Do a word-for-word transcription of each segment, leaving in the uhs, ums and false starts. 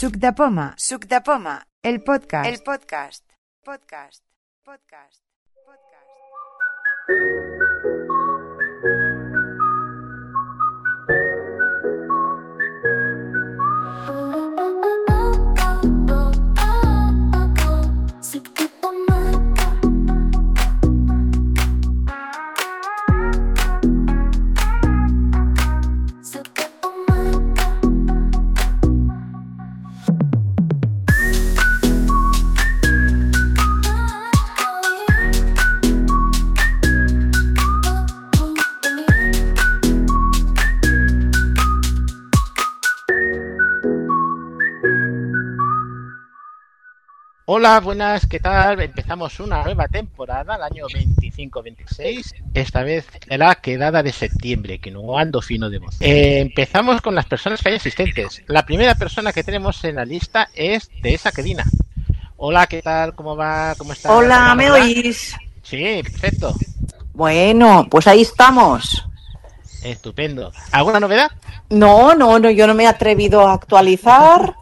Suc de Poma, Suc de Poma, el podcast, el podcast, podcast, podcast, podcast. Hola, buenas, ¿qué tal? Empezamos una nueva temporada, el año veinticinco veintiséis, esta vez la quedada de septiembre, que no ando fino de voz. Eh, empezamos con las personas que hay asistentes. La primera persona que tenemos en la lista es Teresa Quedina. Hola, ¿qué tal? ¿Cómo va? ¿Cómo está? Hola, ¿me oís? Sí, perfecto. Bueno, pues ahí estamos. Estupendo. ¿Alguna novedad? No, no, no, yo no me he atrevido a actualizar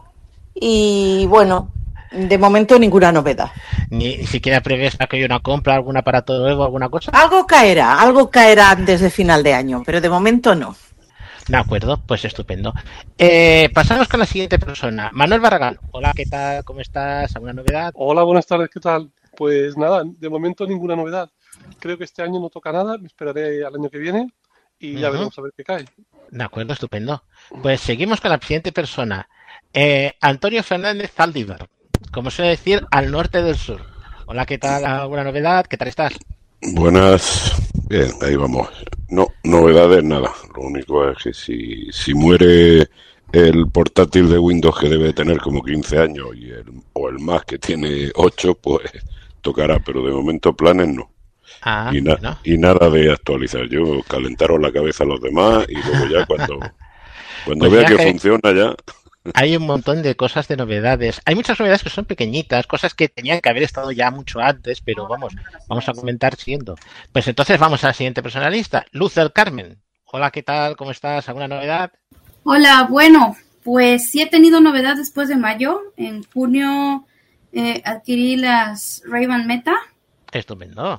y bueno... De momento ninguna novedad. Ni, ni siquiera prevés a que haya una compra, algún aparato nuevo, alguna cosa. Algo caerá, algo caerá antes de final de año, pero de momento no. De acuerdo, pues estupendo. Eh, pasamos con la siguiente persona, Manuel Barragán. Hola, ¿qué tal? ¿Cómo estás? ¿Alguna novedad? Hola, buenas tardes, ¿qué tal? Pues nada, de momento ninguna novedad. Creo que este año no toca nada, me esperaré al año que viene y ya uh-huh. veremos a ver qué cae. De acuerdo, estupendo. Pues seguimos con la siguiente persona, eh, Antonio Fernández Zaldívar. Como suele decir, al norte del sur. Hola, ¿qué tal? ¿Alguna novedad? ¿Qué tal estás? Buenas. Bien, ahí vamos. No, novedades nada. Lo único es que si, si muere el portátil de Windows que debe tener como quince años y el, o el Mac que tiene ocho, pues tocará. Pero de momento planes no. Ah, y, na- bueno. y nada de actualizar. Yo calentaros la cabeza a los demás y luego ya cuando, cuando pues vea ya que, que funciona ya... Hay un montón de cosas de novedades. Hay muchas novedades que son pequeñitas, cosas que tenían que haber estado ya mucho antes, pero vamos, vamos a comentar siguiendo. Pues entonces vamos a la siguiente personalista, Luz del Carmen. Hola, ¿qué tal? ¿Cómo estás? ¿Alguna novedad? Hola, bueno, pues sí he tenido novedad después de mayo. En junio eh, adquirí las Ray-Ban Meta. Estupendo.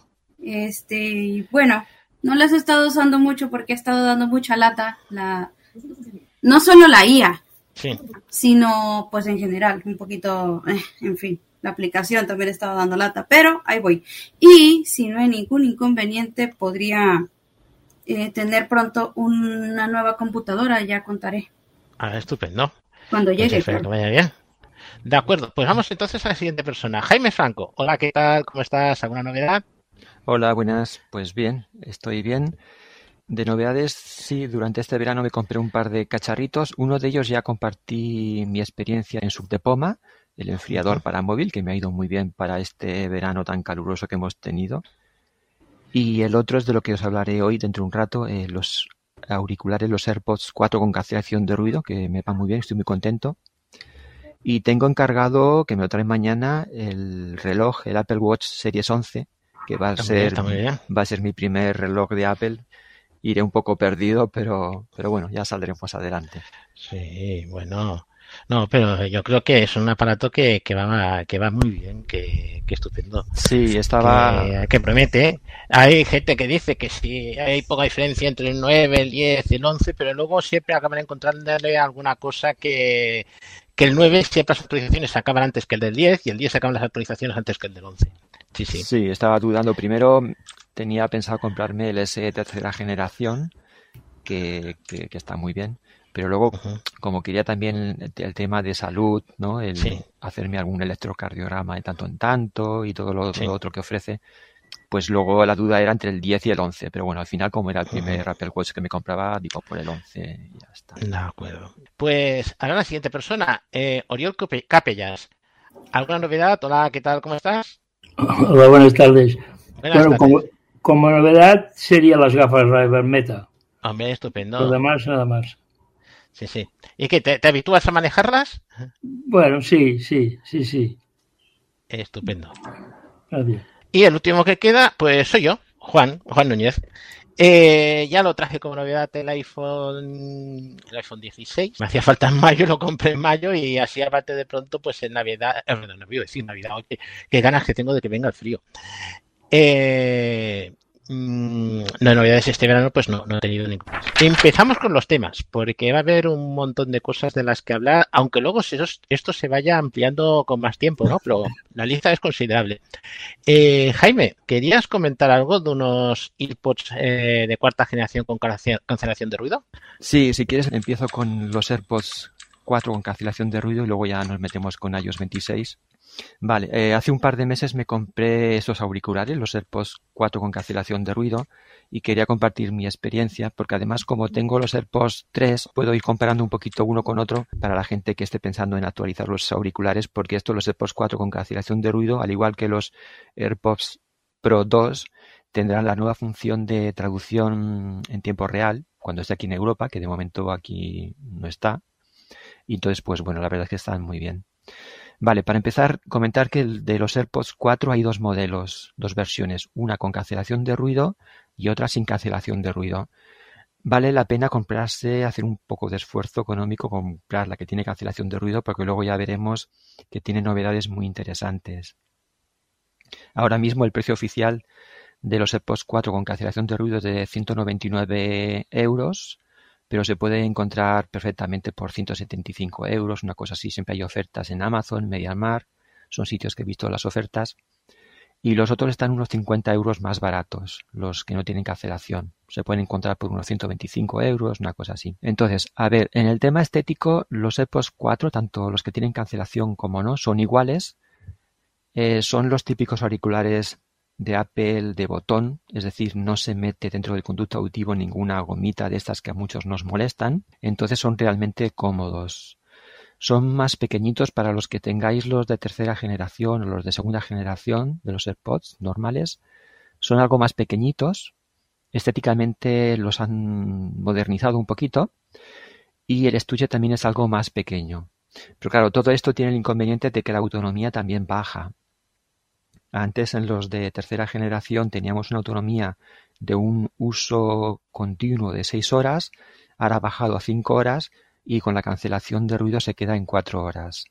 Este, bueno, no las he estado usando mucho porque he estado dando mucha lata. La, no solo la I A. Sí. Sino pues en general, un poquito, eh, en fin, la aplicación también estaba dando lata, pero ahí voy. Y si no hay ningún inconveniente, podría eh, tener pronto una nueva computadora, ya contaré. Ah, estupendo. Cuando llegue. Pues espero que vaya bien. De acuerdo, pues vamos entonces a la siguiente persona, Jaime Franco. Hola, ¿qué tal? ¿Cómo estás? ¿Alguna novedad? Hola, buenas. Pues bien, estoy bien. De novedades, sí, durante este verano me compré un par de cacharritos. Uno de ellos ya compartí mi experiencia en Suc de Poma, el enfriador para móvil, que me ha ido muy bien para este verano tan caluroso que hemos tenido. Y el otro es de lo que os hablaré hoy dentro de un rato, eh, los auriculares, los AirPods cuatro con cancelación de ruido, que me van muy bien, estoy muy contento. Y tengo encargado, que me lo traen mañana, el reloj, el Apple Watch Series once, que va a ser, va a ser mi primer reloj de Apple. Iré un poco perdido, pero pero bueno, ya saldremos adelante. Sí, bueno. No, pero yo creo que es un aparato que, que va que va muy bien, que, que estupendo. Sí, estaba... Que, que promete. Hay gente que dice que sí, hay poca diferencia entre el nueve, el diez y el once, pero luego siempre acaban encontrándole alguna cosa que... que el nueve siempre las actualizaciones acaban antes que el del diez y el diez acaban las actualizaciones antes que el del once. Sí, sí. Sí, estaba dudando. Primero tenía pensado comprarme el S E tercera generación, que, que, que está muy bien. Pero luego, uh-huh. como quería también el, el tema de salud, ¿no? El sí. hacerme algún electrocardiograma de tanto en tanto y todo lo, sí. lo otro que ofrece, pues luego la duda era entre el diez y el once. Pero bueno, al final, como era el primer uh-huh. Apple Watch que me compraba, digo por el once y ya está. De acuerdo. Pues ahora la siguiente persona, eh, Oriol Capellas. ¿Alguna novedad? Hola, ¿qué tal? ¿Cómo estás? Hola, buenas tardes. Buenas bueno, tardes. Como, como novedad serían las gafas Ray-Ban Meta. Hombre, estupendo. Lo demás, nada más. Sí, sí. ¿Y qué? ¿Te, te habitúas a manejarlas? Bueno, sí, sí, sí, sí. Estupendo. Gracias. Y el último que queda, pues soy yo, Juan, Juan Núñez. Eh, ya lo traje como novedad el iPhone, el iPhone dieciséis. Me hacía falta en mayo, lo compré en mayo y así aparte de pronto, pues en Navidad, eh, no, no voy a decir Navidad, oye, qué ganas que tengo de que venga el frío. Eh, mmm, no, novedades este verano pues no, no he tenido ninguna. Empezamos con los temas, porque va a haber un montón de cosas de las que hablar, aunque luego esto, esto se vaya ampliando con más tiempo, ¿no? Pero la lista es considerable. Eh, Jaime, ¿querías comentar algo de unos AirPods eh, de cuarta generación con cancelación de ruido? Sí, si quieres empiezo con los AirPods cuatro con cancelación de ruido y luego ya nos metemos con iOS veintiséis. Vale, eh, hace un par de meses me compré estos auriculares, los AirPods cuatro con cancelación de ruido, y quería compartir mi experiencia, porque además como tengo los AirPods tres, puedo ir comparando un poquito uno con otro para la gente que esté pensando en actualizar los auriculares, porque estos, los AirPods cuatro con cancelación de ruido, al igual que los AirPods Pro dos, tendrán la nueva función de traducción en tiempo real, cuando esté aquí en Europa, que de momento aquí no está. Y entonces, pues bueno, la verdad es que están muy bien. Vale, para empezar, comentar que de los AirPods cuatro hay dos modelos, dos versiones, una con cancelación de ruido y otra sin cancelación de ruido. Vale la pena comprarse, hacer un poco de esfuerzo económico, comprar la que tiene cancelación de ruido, porque luego ya veremos que tiene novedades muy interesantes. Ahora mismo el precio oficial de los AirPods cuatro con cancelación de ruido es de ciento noventa y nueve euros, pero se puede encontrar perfectamente por ciento setenta y cinco euros, una cosa así. Siempre hay ofertas en Amazon, MediaMarkt, son sitios que he visto las ofertas. Y los otros están unos cincuenta euros más baratos, los que no tienen cancelación. Se pueden encontrar por unos ciento veinticinco euros, una cosa así. Entonces, a ver, en el tema estético, los AirPods cuatro, tanto los que tienen cancelación como no, son iguales. Eh, son los típicos auriculares de Apple de botón, es decir, no se mete dentro del conducto auditivo ninguna gomita de estas que a muchos nos molestan, entonces son realmente cómodos. Son más pequeñitos para los que tengáis los de tercera generación o los de segunda generación de los AirPods normales, son algo más pequeñitos, estéticamente los han modernizado un poquito y el estuche también es algo más pequeño. Pero claro, todo esto tiene el inconveniente de que la autonomía también baja. Antes en los de tercera generación teníamos una autonomía de un uso continuo de seis horas, ahora ha bajado a cinco horas y con la cancelación de ruido se queda en cuatro horas.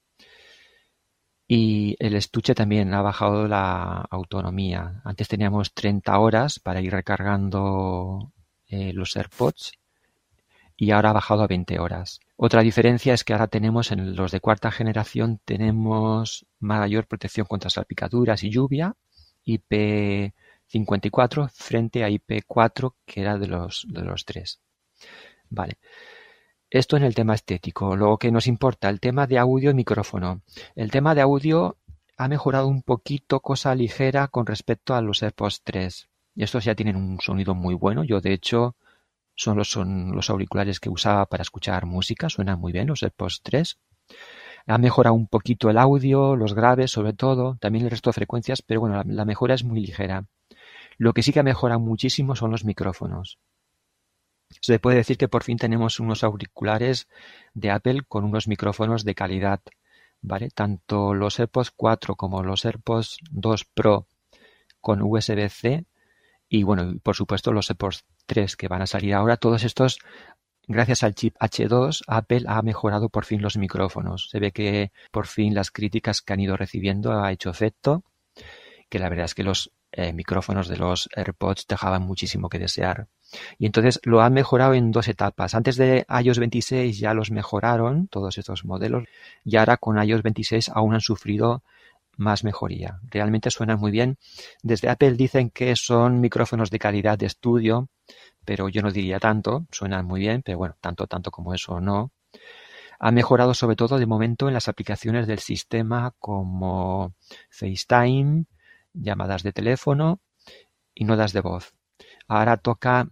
Y el estuche también ha bajado la autonomía. Antes teníamos treinta horas para ir recargando eh, los AirPods y ahora ha bajado a veinte horas. Otra diferencia es que ahora tenemos en los de cuarta generación tenemos mayor protección contra salpicaduras y lluvia, I P cincuenta y cuatro frente a I P cuatro que era de los de los tres. Vale. Esto en el tema estético. Lo que nos importa, el tema de audio y micrófono. El tema de audio ha mejorado un poquito, cosa ligera con respecto a los AirPods tres. Y estos ya tienen un sonido muy bueno. Yo de hecho Son los, son los auriculares que usaba para escuchar música, suenan muy bien los AirPods tres. Ha mejorado un poquito el audio, los graves sobre todo, también el resto de frecuencias, pero bueno, la, la mejora es muy ligera. Lo que sí que ha mejorado muchísimo son los micrófonos. Se puede decir que por fin tenemos unos auriculares de Apple con unos micrófonos de calidad, ¿vale? Tanto los AirPods cuatro como los AirPods dos Pro con U S B C y bueno, por supuesto los AirPods tres que van a salir ahora, todos estos, gracias al chip H dos, Apple ha mejorado por fin los micrófonos. Se ve que por fin las críticas que han ido recibiendo ha hecho efecto, que la verdad es que los eh, micrófonos de los AirPods dejaban muchísimo que desear. Y entonces lo han mejorado en dos etapas. Antes de iOS veintiséis ya los mejoraron, todos estos modelos, y ahora con iOS veintiséis aún han sufrido más mejoría. Realmente suenan muy bien. Desde Apple dicen que son micrófonos de calidad de estudio, pero yo no diría tanto. Suenan muy bien, pero bueno, tanto, tanto como eso no. Ha mejorado sobre todo de momento en las aplicaciones del sistema como FaceTime, llamadas de teléfono y notas de voz. Ahora toca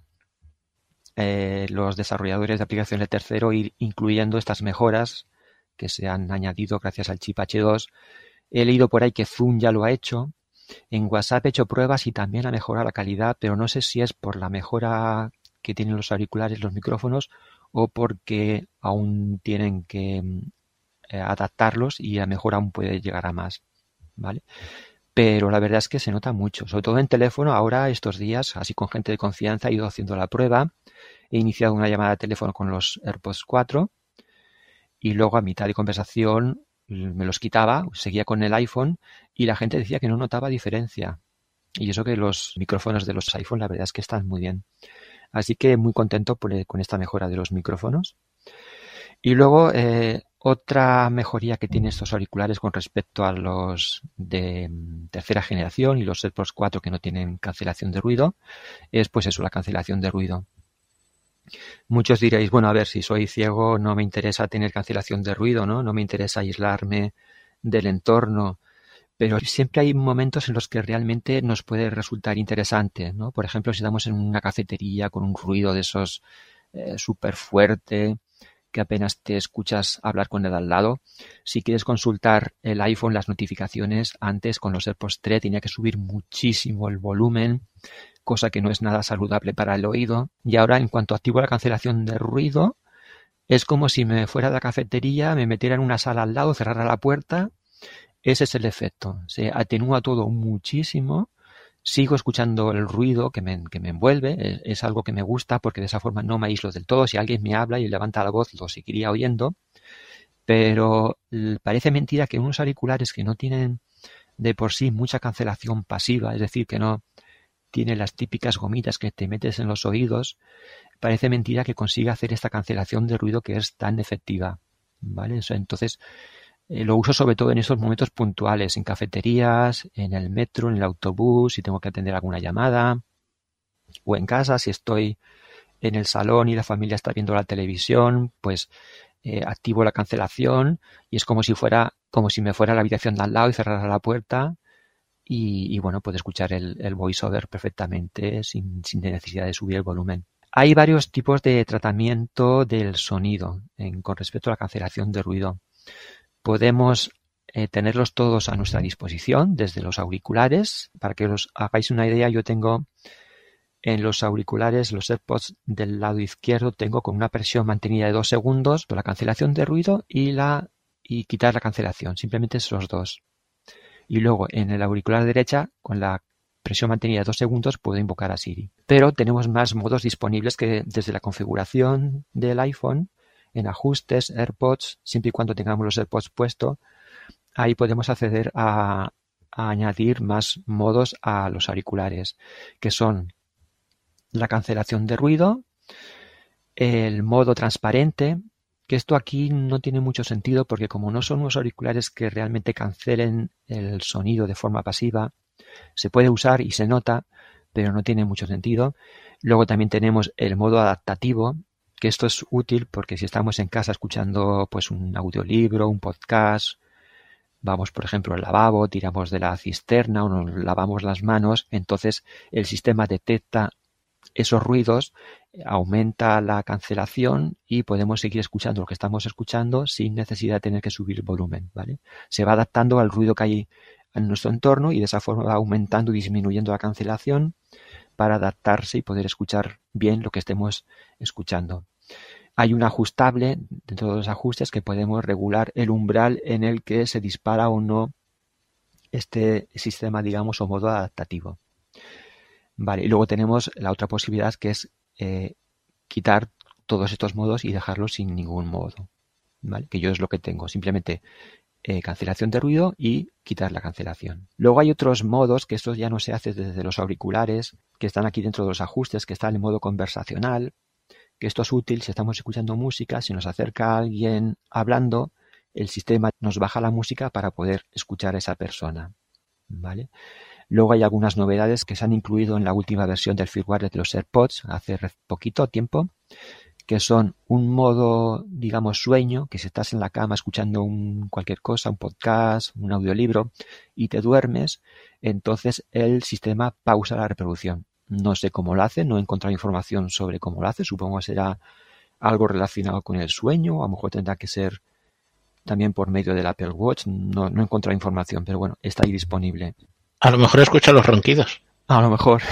eh, los desarrolladores de aplicaciones de tercero ir incluyendo estas mejoras que se han añadido gracias al chip H dos. He leído por ahí que Zoom ya lo ha hecho. En WhatsApp he hecho pruebas y también ha mejorado la calidad, pero no sé si es por la mejora que tienen los auriculares, los micrófonos, o porque aún tienen que eh, adaptarlos y la mejora aún puede llegar a más, ¿vale? pero la verdad es que se nota mucho, sobre todo en teléfono. Ahora, estos días, así con gente de confianza, he ido haciendo la prueba. He iniciado una llamada de teléfono con los AirPods cuatro y luego a mitad de conversación me los quitaba, seguía con el iPhone y la gente decía que no notaba diferencia. Y eso que los micrófonos de los iPhone la verdad es que están muy bien. Así que muy contento por, con esta mejora de los micrófonos. Y luego eh, otra mejoría que tienen estos auriculares con respecto a los de tercera generación y los AirPods cuatro que no tienen cancelación de ruido es pues eso, la cancelación de ruido. Muchos diréis, bueno, a ver, si soy ciego no me interesa tener cancelación de ruido, ¿no? No me interesa aislarme del entorno. Pero siempre hay momentos en los que realmente nos puede resultar interesante, ¿no? Por ejemplo, si estamos en una cafetería con un ruido de esos eh, súper fuerte, que apenas te escuchas hablar con el al lado. Si quieres consultar el iPhone, las notificaciones, antes con los AirPods tres tenía que subir muchísimo el volumen, cosa que no es nada saludable para el oído. Y ahora, en cuanto activo la cancelación de ruido, es como si me fuera de la cafetería, me metiera en una sala al lado, cerrara la puerta. Ese es el efecto. Se atenúa todo muchísimo. Sigo escuchando el ruido que me, que me envuelve. Es, es algo que me gusta porque de esa forma no me aíslo del todo. Si alguien me habla y levanta la voz, lo seguiría oyendo. Pero parece mentira que unos auriculares que no tienen de por sí mucha cancelación pasiva, es decir, que no tienen las típicas gomitas que te metes en los oídos, parece mentira que consiga hacer esta cancelación de ruido que es tan efectiva, ¿vale? O sea, entonces, eh, lo uso sobre todo en esos momentos puntuales, en cafeterías, en el metro, en el autobús, si tengo que atender alguna llamada, o en casa, si estoy en el salón y la familia está viendo la televisión, pues eh, activo la cancelación y es como si fuera, como si me fuera a la habitación de al lado y cerrara la puerta y, y bueno, puedo escuchar el, el voiceover perfectamente sin, sin necesidad de subir el volumen. Hay varios tipos de tratamiento del sonido en, con respecto a la cancelación de ruido. Podemos eh, tenerlos todos a nuestra disposición desde los auriculares. Para que os hagáis una idea, yo tengo en los auriculares, los AirPods del lado izquierdo, tengo con una presión mantenida de dos segundos la cancelación de ruido y, la, y quitar la cancelación. Simplemente esos dos. Y luego en el auricular derecha, con la presión mantenida de dos segundos, puedo invocar a Siri. Pero tenemos más modos disponibles que desde la configuración del iPhone, en ajustes, AirPods, siempre y cuando tengamos los AirPods puestos, ahí podemos acceder a, a añadir más modos a los auriculares, que son la cancelación de ruido, el modo transparente, que esto aquí no tiene mucho sentido porque como no son unos auriculares que realmente cancelen el sonido de forma pasiva, se puede usar y se nota, pero no tiene mucho sentido. Luego también tenemos el modo adaptativo, que esto es útil porque si estamos en casa escuchando pues un audiolibro, un podcast, vamos por ejemplo al lavabo, tiramos de la cisterna o nos lavamos las manos, entonces el sistema detecta esos ruidos, aumenta la cancelación y podemos seguir escuchando lo que estamos escuchando sin necesidad de tener que subir el volumen, ¿vale? Se va adaptando al ruido que hay en nuestro entorno y de esa forma va aumentando y disminuyendo la cancelación para adaptarse y poder escuchar bien lo que estemos escuchando. Hay un ajustable dentro de los ajustes que podemos regular el umbral en el que se dispara o no este sistema, digamos, o modo adaptativo. Vale, y luego tenemos la otra posibilidad que es eh, quitar todos estos modos y dejarlos sin ningún modo, ¿vale? Que yo es lo que tengo, simplemente eh, cancelación de ruido y quitar la cancelación. Luego hay otros modos que esto ya no se hace desde los auriculares, que están aquí dentro de los ajustes, que está el modo conversacional, que esto es útil si estamos escuchando música, si nos acerca alguien hablando, el sistema nos baja la música para poder escuchar a esa persona, ¿vale? Luego hay algunas novedades que se han incluido en la última versión del firmware de los AirPods hace poquito tiempo, que son un modo, digamos, sueño, que si estás en la cama escuchando un, cualquier cosa, un podcast, un audiolibro, y te duermes, entonces el sistema pausa la reproducción. No sé cómo lo hace, no he encontrado información sobre cómo lo hace, supongo que será algo relacionado con el sueño, o a lo mejor tendrá que ser también por medio del Apple Watch, no, no he encontrado información, pero bueno, está ahí disponible. A lo mejor escucha los ronquidos. A lo mejor.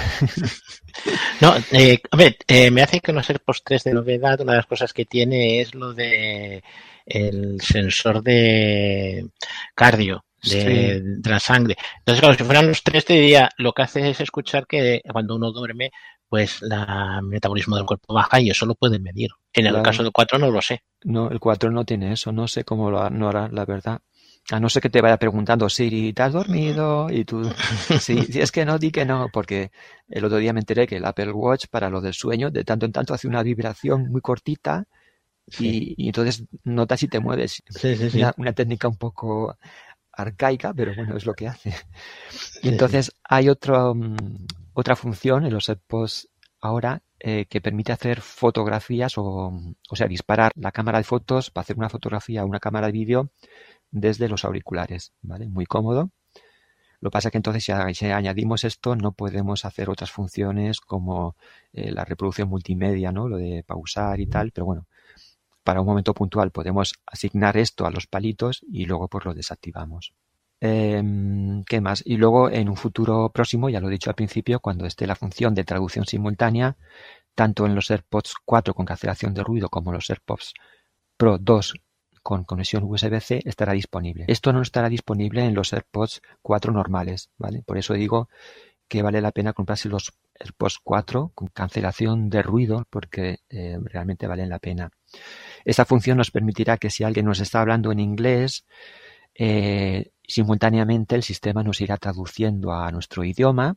No, eh, a ver, eh, me hace conocer post tres de novedad. Una de las cosas que tiene es lo de el sensor de cardio de, sí. de la sangre. Entonces, claro, si fueran los tres, te diría, lo que hace es escuchar que cuando uno duerme, pues la, el metabolismo del cuerpo baja y eso lo pueden medir. En el claro. caso del cuatro no lo sé. No, el cuatro no tiene eso, no sé cómo lo no hará, la verdad. A no ser que te vaya preguntando, Siri, ¿te has dormido? Y tú, sí, si es que no, di que no, porque el otro día me enteré que el Apple Watch, para lo del sueño, de tanto en tanto hace una vibración muy cortita sí. y, y entonces notas si te mueves. Sí, sí, sí. Una, una técnica un poco arcaica, pero bueno, es lo que hace. Y entonces hay otro, um, otra función en los AirPods ahora eh, que permite hacer fotografías o, o sea, disparar la cámara de fotos para hacer una fotografía o una cámara de vídeo desde los auriculares, ¿vale? Muy cómodo. Lo que pasa es que entonces si, si añadimos esto no podemos hacer otras funciones como eh, la reproducción multimedia, ¿no? Lo de pausar y tal, pero bueno, para un momento puntual podemos asignar esto a los palitos y luego pues lo desactivamos. Eh, ¿Qué más? Y luego en un futuro próximo, ya lo he dicho al principio, cuando esté la función de traducción simultánea, tanto en los AirPods cuatro con cancelación de ruido como en los AirPods Pro dos con conexión U S B C estará disponible. Esto no estará disponible en los AirPods cuatro normales, ¿vale? Por eso digo que vale la pena comprarse los AirPods cuatro con cancelación de ruido porque eh, realmente valen la pena. Esta función nos permitirá que si alguien nos está hablando en inglés, eh, simultáneamente el sistema nos irá traduciendo a nuestro idioma.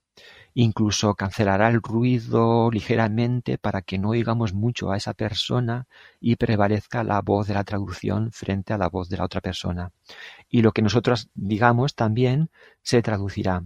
Incluso cancelará el ruido ligeramente para que no oigamos mucho a esa persona y prevalezca la voz de la traducción frente a la voz de la otra persona. Y lo que nosotros digamos también se traducirá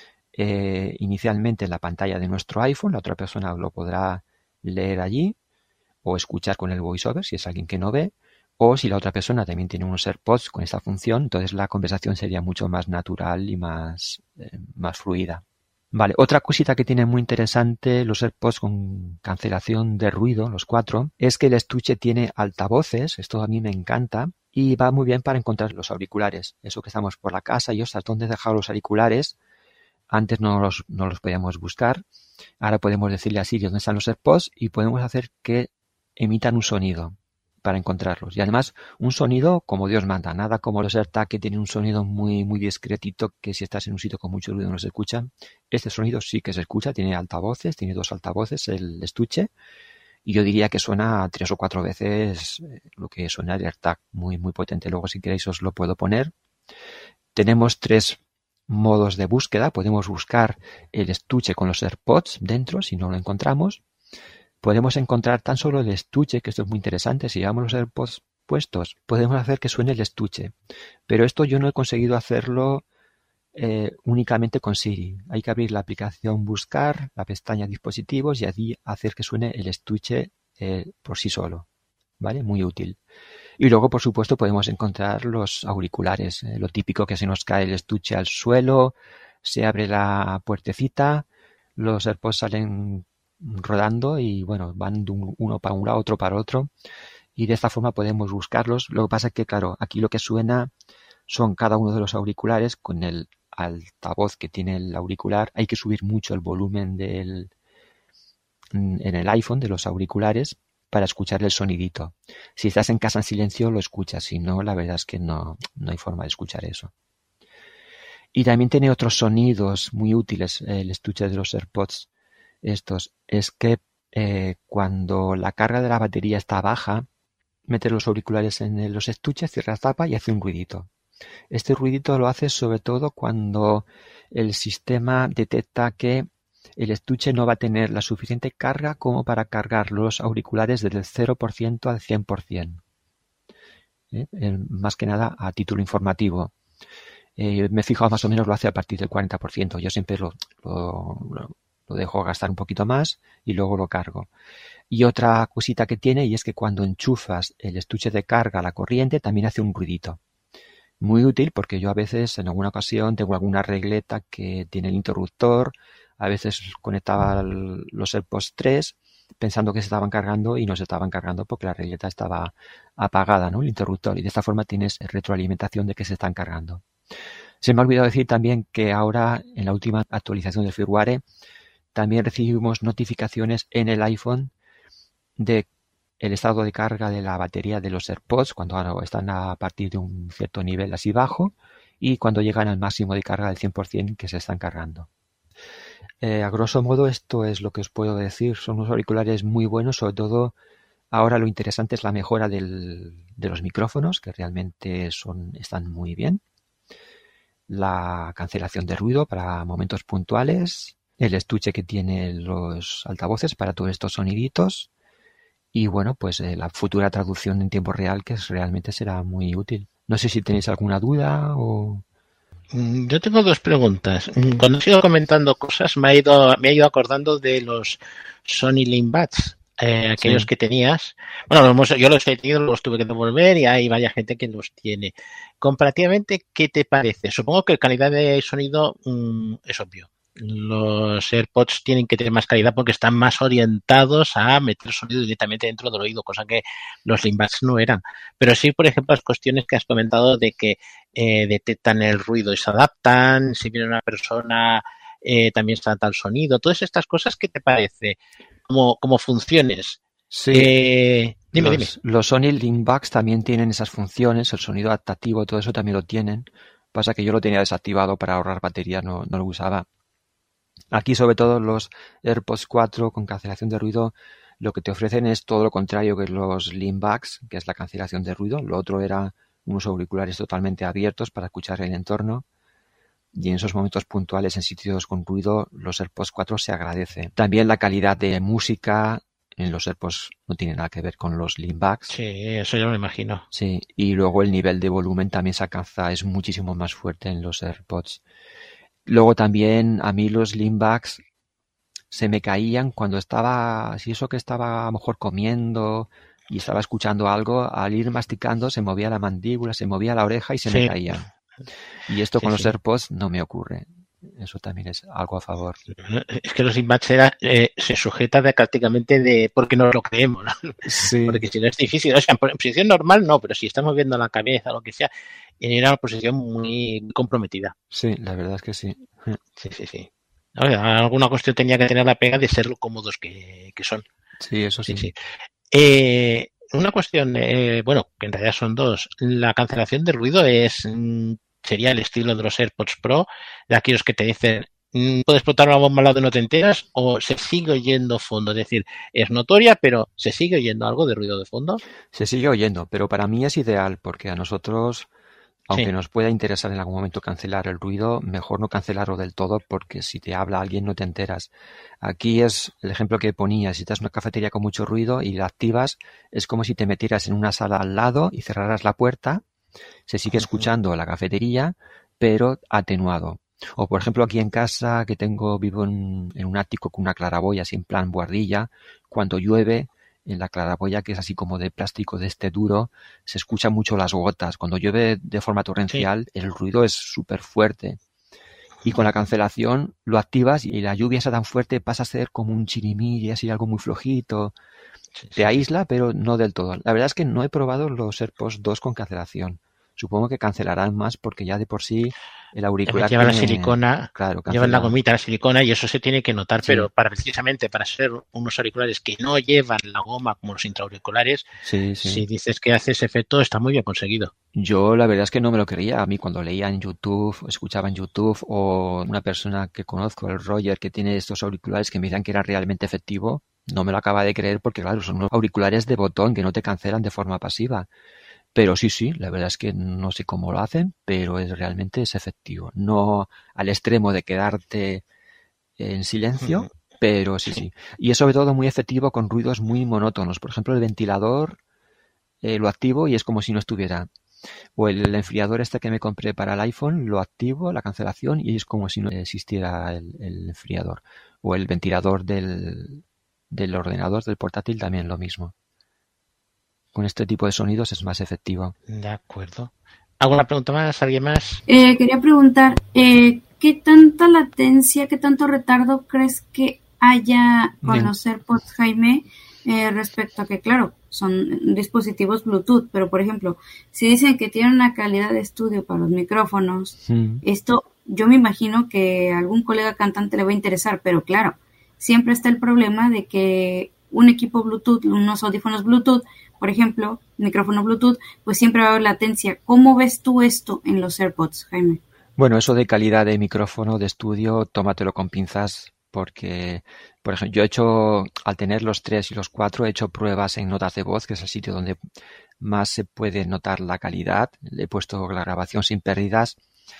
eh, inicialmente en la pantalla de nuestro iPhone. La otra persona lo podrá leer allí o escuchar con el VoiceOver si es alguien que no ve. O si la otra persona también tiene unos AirPods con esta función, entonces la conversación sería mucho más natural y más, eh, más fluida. Vale, otra cosita que tiene muy interesante los AirPods con cancelación de ruido, los cuatro, es que el estuche tiene altavoces, esto a mí me encanta, y va muy bien para encontrar los auriculares. Eso que estamos por la casa y ostras, ¿dónde he dejado los auriculares? Antes no los, no los podíamos buscar, ahora podemos decirle a Siri dónde están los AirPods y podemos hacer que emitan un sonido para encontrarlos. Y además un sonido como Dios manda, nada como los AirTag que tienen un sonido muy muy discretito que si estás en un sitio con mucho ruido no se escucha. Este sonido sí que se escucha, tiene altavoces, tiene dos altavoces el estuche y yo diría que suena tres o cuatro veces lo que suena el AirTag, muy muy potente. Luego si queréis os lo puedo poner. Tenemos tres modos de búsqueda, podemos buscar el estuche con los AirPods dentro si no lo encontramos. Podemos encontrar tan solo el estuche, que esto es muy interesante, si llevamos los AirPods puestos, podemos hacer que suene el estuche. Pero esto yo no he conseguido hacerlo eh, únicamente con Siri. Hay que abrir la aplicación Buscar, la pestaña Dispositivos y allí hacer que suene el estuche eh, por sí solo. ¿Vale? Muy útil. Y luego, por supuesto, podemos encontrar los auriculares. Eh, lo típico que se nos cae el estuche al suelo, se abre la puertecita, los AirPods salen rodando y bueno, van de un, uno para un lado, otro para otro y de esta forma podemos buscarlos. Lo que pasa es que claro, aquí lo que suena son cada uno de los auriculares con el altavoz que tiene el auricular. Hay que subir mucho el volumen del en el iPhone de los auriculares para escuchar el sonidito. Si estás en casa en silencio lo escuchas, si no, la verdad es que no, no hay forma de escuchar eso. Y también tiene otros sonidos muy útiles el estuche de los AirPods. Estos es que eh, cuando la carga de la batería está baja, metes los auriculares en los estuches, cierras tapa y hace un ruidito. Este ruidito lo hace sobre todo cuando el sistema detecta que el estuche no va a tener la suficiente carga como para cargar los auriculares desde el cero por ciento al cien por ciento. ¿Eh? Eh, más que nada a título informativo. Eh, me he fijado más o menos lo hace a partir del cuarenta por ciento. Yo siempre lo... lo, lo Lo dejo gastar un poquito más y luego lo cargo. Y otra cosita que tiene y es que cuando enchufas el estuche de carga a la corriente también hace un ruidito. Muy útil porque yo a veces en alguna ocasión tengo alguna regleta que tiene el interruptor. A veces conectaba los AirPods tres pensando que se estaban cargando y no se estaban cargando porque la regleta estaba apagada, ¿no? El interruptor. Y de esta forma tienes retroalimentación de que se están cargando. Se me ha olvidado decir también que ahora en la última actualización del firmware también recibimos notificaciones en el iPhone de el estado de carga de la batería de los AirPods cuando están a partir de un cierto nivel así bajo y cuando llegan al máximo de carga del cien por ciento que se están cargando. Eh, a grosso modo esto es lo que os puedo decir. Son unos auriculares muy buenos, sobre todo ahora lo interesante es la mejora del, de los micrófonos, que realmente son, están muy bien. La cancelación de ruido para momentos puntuales, el estuche que tiene los altavoces para todos estos soniditos y bueno, pues eh, la futura traducción en tiempo real que realmente será muy útil. No sé si tenéis alguna duda o... Yo tengo dos preguntas. Cuando he ido comentando cosas me, ha ido, me he ido acordando de los Sony Linkbuds, eh, aquellos sí. que tenías. Bueno, hemos, yo los he tenido, los tuve que devolver y hay varias gente que los tiene. Comparativamente, ¿qué te parece? Supongo que la calidad de sonido mmm, es obvio. Los AirPods tienen que tener más calidad porque están más orientados a meter sonido directamente dentro del oído, cosa que los Linkbuds no eran. Pero sí, por ejemplo, las cuestiones que has comentado de que eh, detectan el ruido y se adaptan, si viene una persona eh, también se adapta al sonido, todas estas cosas, ¿qué te parece? Como, como funciones. Sí. Eh, dime, los, dime. Los Sony Linkbuds también tienen esas funciones, el sonido adaptativo, todo eso también lo tienen. Pasa que yo lo tenía desactivado para ahorrar batería, no, no lo usaba. Aquí, sobre todo, los AirPods cuatro con cancelación de ruido, lo que te ofrecen es todo lo contrario que los Linkbuds, que es la cancelación de ruido. Lo otro era unos auriculares totalmente abiertos para escuchar el entorno. Y en esos momentos puntuales, en sitios con ruido, los AirPods cuatro se agradece. También la calidad de música en los AirPods no tiene nada que ver con los Linkbuds. Sí, eso yo me imagino. Sí, y luego el nivel de volumen también se alcanza, es muchísimo más fuerte en los AirPods. Luego también a mí los Linkbuds se me caían cuando estaba, si eso que estaba a lo mejor comiendo y estaba escuchando algo, al ir masticando se movía la mandíbula, se movía la oreja y se sí. me caían. Y esto sí, con los sí. AirPods no me ocurre. Eso también es algo a favor. Es que los Linkbuds era, eh, se sujeta de, prácticamente de porque no lo creemos, ¿no? Sí. Porque si no es difícil, o sea, en posición normal no, pero si estamos viendo la cabeza o lo que sea, era una posición muy comprometida. Sí, la verdad es que sí. Sí, sí, sí. A ver, alguna cuestión tenía que tener la pega de ser lo cómodos que, que son. Sí, eso sí. sí, sí. Eh, una cuestión, eh, bueno, que en realidad son dos. La cancelación de ruido es sería el estilo de los AirPods Pro, de aquellos que te dicen puedes explotar una bomba al lado y no te enteras, o se sigue oyendo fondo, es decir, es notoria, pero ¿se sigue oyendo algo de ruido de fondo? Se sigue oyendo, pero para mí es ideal, porque a nosotros, aunque sí. nos pueda interesar en algún momento cancelar el ruido, mejor no cancelarlo del todo, porque si te habla alguien no te enteras. Aquí es el ejemplo que ponía, si estás en una cafetería con mucho ruido y la activas, es como si te metieras en una sala al lado y cerraras la puerta, se sigue escuchando la cafetería, pero atenuado. O por ejemplo aquí en casa, que tengo vivo en, en un ático con una claraboya así en plan buhardilla, cuando llueve en la claraboya, que es así como de plástico de este duro, se escuchan mucho las gotas. Cuando llueve de forma torrencial, sí. el ruido es súper fuerte. Y con la cancelación lo activas y la lluvia está tan fuerte, pasa a ser como un chirimiri, así algo muy flojito. Sí, Te sí. aísla, pero no del todo. La verdad es que no he probado los AirPods dos con cancelación. Supongo que cancelarán más porque ya de por sí el auricular lleva tiene... la silicona, claro, llevan la gomita, la silicona y eso se tiene que notar, sí. pero para precisamente para ser unos auriculares que no llevan la goma como los intraauriculares, sí, sí. si dices que hace ese efecto está muy bien conseguido. Yo la verdad es que no me lo creía. A mí cuando leía en YouTube, escuchaba en YouTube o una persona que conozco, el Roger, que tiene estos auriculares que me decían que era realmente efectivo, no me lo acaba de creer porque claro, son unos auriculares de botón que no te cancelan de forma pasiva. Pero sí, sí, la verdad es que no sé cómo lo hacen, pero es realmente es efectivo. No al extremo de quedarte en silencio, uh-huh. pero sí, sí. Y es sobre todo muy efectivo con ruidos muy monótonos. Por ejemplo, el ventilador eh, lo activo y es como si no estuviera. O el enfriador este que me compré para el iPhone, lo activo, la cancelación, y es como si no existiera el, el enfriador. O el ventilador del, del ordenador, del portátil, también lo mismo. Con este tipo de sonidos es más efectivo. De acuerdo. ¿Alguna pregunta más? ¿Alguien más? Eh, quería preguntar, eh, ¿qué tanta latencia, qué tanto retardo crees que haya con Bien. los AirPods, Jaime, eh, respecto a que, claro, son dispositivos Bluetooth, pero por ejemplo, si dicen que tienen una calidad de estudio para los micrófonos, mm. esto yo me imagino que a algún colega cantante le va a interesar, pero claro, siempre está el problema de que un equipo Bluetooth, unos audífonos Bluetooth, por ejemplo, micrófono Bluetooth, pues siempre va a haber latencia. ¿Cómo ves tú esto en los AirPods, Jaime? Bueno, eso de calidad de micrófono de estudio, tómatelo con pinzas, porque, por ejemplo, yo he hecho, al tener los tres y los cuatro, he hecho pruebas en notas de voz, que es el sitio donde más se puede notar la calidad. Le he puesto la grabación sin pérdidas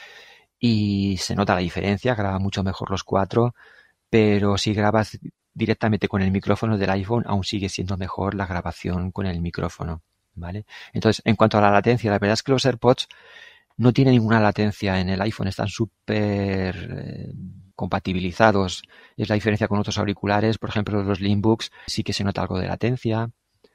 y se nota la diferencia, graba mucho mejor los cuatro, pero si grabas directamente con el micrófono del iPhone, aún sigue siendo mejor la grabación con el micrófono, ¿vale? Entonces, en cuanto a la latencia, la verdad es que los AirPods no tienen ninguna latencia en el iPhone, están súper eh, compatibilizados. Es la diferencia con otros auriculares, por ejemplo, los Limbooks sí que se nota algo de latencia,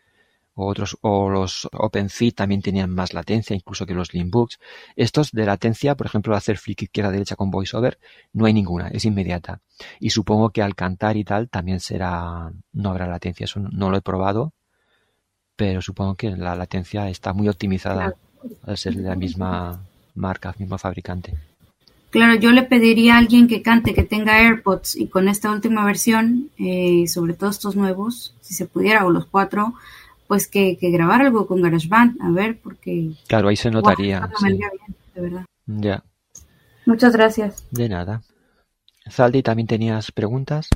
o otros, o los OpenFit también tenían más latencia, incluso que los Limbooks. Estos de latencia, por ejemplo, hacer flick izquierda-derecha con VoiceOver, no hay ninguna, es inmediata. Y supongo que al cantar y tal también será, no habrá latencia, eso no lo he probado, pero supongo que la latencia está muy optimizada al ser de la misma marca, mismo fabricante. Claro, yo le pediría a alguien que cante, que tenga AirPods, y con esta última versión, eh, sobre todo estos nuevos, si se pudiera, o los cuatro, pues que, que grabar algo con GarageBand, a ver, porque... Claro, ahí se notaría. Wow, no sí. me vendría bien, de verdad. Ya. Muchas gracias. De nada. Zaldi, ¿también tenías preguntas?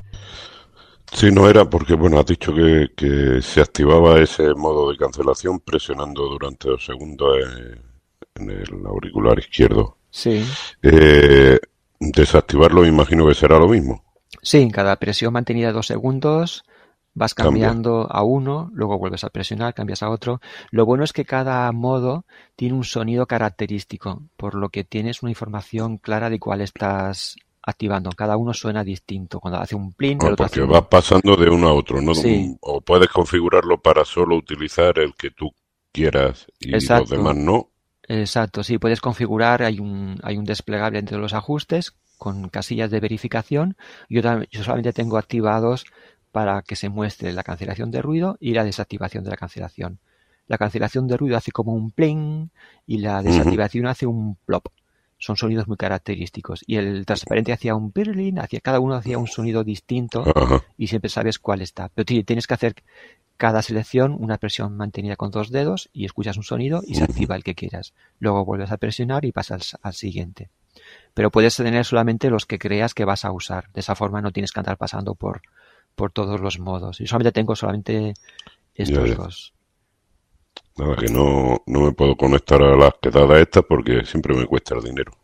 Sí, no era porque, bueno, has dicho que, que se activaba ese modo de cancelación presionando durante dos segundos en, en el auricular izquierdo. Sí. Eh, desactivarlo, imagino que será lo mismo. Sí, en cada presión mantenida dos segundos vas cambiando Cambia. a uno, luego vuelves a presionar, cambias a otro. Lo bueno es que cada modo tiene un sonido característico, por lo que tienes una información clara de cuál estás activando. Cada uno suena distinto. Cuando hace un plin, no, el otro porque hace un... vas pasando de uno a otro, ¿no? Sí. O puedes configurarlo para solo utilizar el que tú quieras y Exacto. los demás no. Exacto, sí, puedes configurar, hay un, hay un desplegable entre los ajustes con casillas de verificación. Yo, yo solamente tengo activados para que se muestre la cancelación de ruido y la desactivación de la cancelación. La cancelación de ruido hace como un pling y la desactivación uh-huh. hace un plop. Son sonidos muy característicos. Y el transparente hacía un pirlin, hacía, cada uno hacía un sonido distinto uh-huh. y siempre sabes cuál está. Pero tienes que hacer cada selección una presión mantenida con dos dedos y escuchas un sonido y uh-huh. se activa el que quieras. Luego vuelves a presionar y pasas al, al siguiente. Pero puedes tener solamente los que creas que vas a usar. De esa forma no tienes que andar pasando por, por todos los modos. Yo solamente tengo solamente estos ya, ya. dos. Nada, que no, no me puedo conectar a las quedadas estas porque siempre me cuesta el dinero.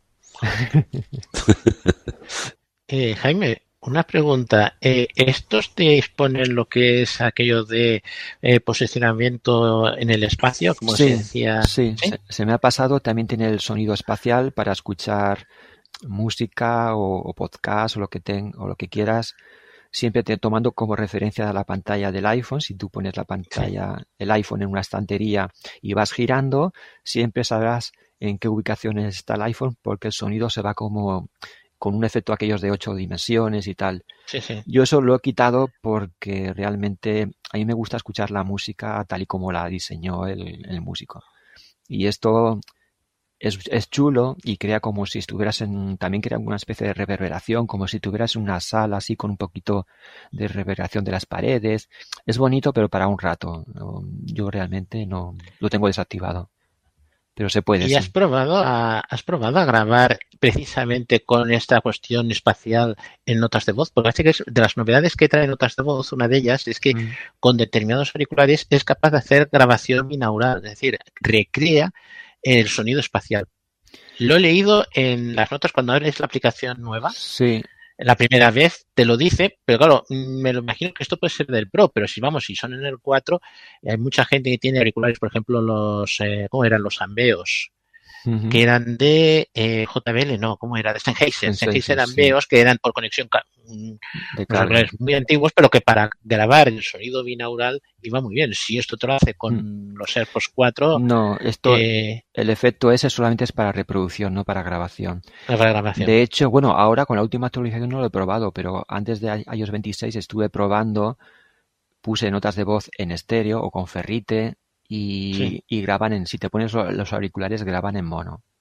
eh, Jaime, una pregunta. Eh, ¿Estos te exponen lo que es aquello de eh, posicionamiento en el espacio? Como sí, se decía. Sí, ¿sí? Se, se me ha pasado. También tiene el sonido espacial para escuchar música o, o podcast o lo que ten, o lo que quieras. Siempre te tomando como referencia la pantalla del iPhone. Si tú pones la pantalla, sí. el iPhone en una estantería y vas girando, siempre sabrás en qué ubicación está el iPhone porque el sonido se va como con un efecto aquellos de ocho dimensiones y tal. Sí, sí. Yo eso lo he quitado porque realmente a mí me gusta escuchar la música tal y como la diseñó el, el músico. Y esto es, es chulo y crea como si estuvieras en, también crea una especie de reverberación, como si estuvieras en una sala así con un poquito de reverberación de las paredes. Es bonito, pero para un rato. Yo realmente no lo tengo desactivado. Pero se puede. ¿Y sí. has probado a, has probado a grabar precisamente con esta cuestión espacial en notas de voz? Porque parece que es de las novedades que trae notas de voz, una de ellas es que mm. con determinados auriculares es capaz de hacer grabación binaural, es decir, recrea el sonido espacial. Lo he leído en las notas cuando abres la aplicación nueva. Sí. La primera vez te lo dice, pero claro, me lo imagino que esto puede ser del Pro, pero si vamos, si son en el cuatro, hay mucha gente que tiene auriculares, por ejemplo, los, eh, ¿cómo eran? Los Ambeos, uh-huh. que eran de eh, J B L, no, ¿cómo era? De Sennheiser. Sennheiser Ambeos, sí. que eran por conexión, de auriculares muy antiguos, pero que para grabar el sonido binaural iba muy bien. Si esto te lo hace con mm. los AirPods cuatro... No, esto, eh, el efecto ese solamente es para reproducción, no para grabación. Para grabación. De hecho, bueno, ahora con la última actualización no lo he probado, pero antes de i O S veintiséis estuve probando, puse notas de voz en estéreo o con ferrite y, sí. y graban en, si te pones los auriculares, graban en mono.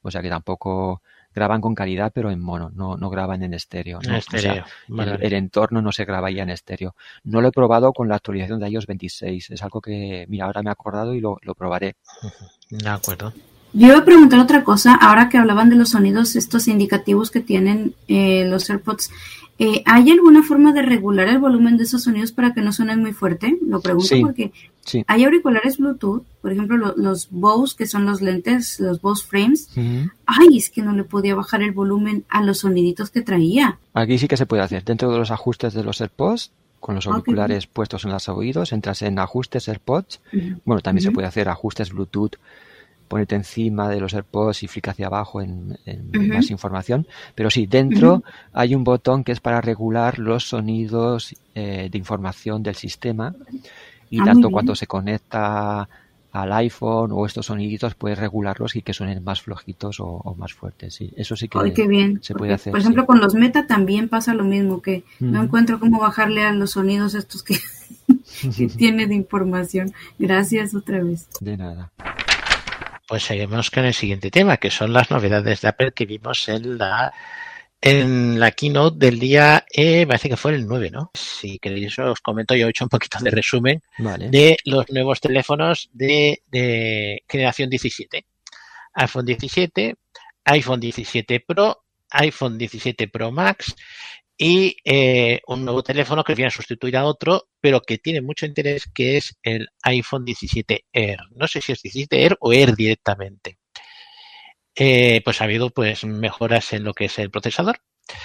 o sea que tampoco graban con calidad, pero en mono, no, no graban en estéreo. ¿no? En estéreo. O sea, Vale. el, el entorno no se graba ya en estéreo. No lo he probado con la actualización de iOS veintiséis. Es algo que, mira, ahora me he acordado y lo, lo probaré. De acuerdo. Yo iba a preguntar otra cosa, ahora que hablaban de los sonidos, estos indicativos que tienen eh, los AirPods. Eh, ¿Hay alguna forma de regular el volumen de esos sonidos para que no suenen muy fuerte? Lo pregunto Sí, porque sí. hay auriculares Bluetooth, por ejemplo, lo, los Bose, que son los lentes, los Bose Frames. Ujú. Ay, es que no le podía bajar el volumen a los soniditos que traía. Aquí sí que se puede hacer. Dentro de los ajustes de los AirPods, con los Ah, qué auriculares puestos en los oídos, entras en ajustes AirPods. Ujú. Bueno, también se Ujú. puede hacer ajustes Bluetooth, ponerte encima de los AirPods y flick hacia abajo en, en Ujú. más información. Pero sí, dentro Ujú. hay un botón que es para regular los sonidos eh, de información del sistema y Ah, muy tanto bien. cuando se conecta al iPhone o estos soniditos puedes regularlos y que suenen más flojitos o, o más fuertes. Sí, eso sí que Ay, qué bien. se Porque, puede hacer. por Sí. ejemplo, con los Meta también pasa lo mismo, que no Ujú. encuentro cómo bajarle a los sonidos estos que, que tiene de información. Gracias otra vez. De nada. Pues seguimos con el siguiente tema, que son las novedades de Apple que vimos en la en la keynote del día, eh, parece que fue el nueve, ¿no? Si queréis os comento, yo he hecho un poquito de resumen Vale. de los nuevos teléfonos de, de generación diecisiete. iPhone diecisiete, iPhone diecisiete Pro, iPhone diecisiete Pro Max y eh, un nuevo teléfono que viene a sustituir a otro, pero que tiene mucho interés, que es el iPhone diecisiete Air. No sé si es diecisiete Air o Air directamente. Eh, pues ha habido pues mejoras en lo que es el procesador.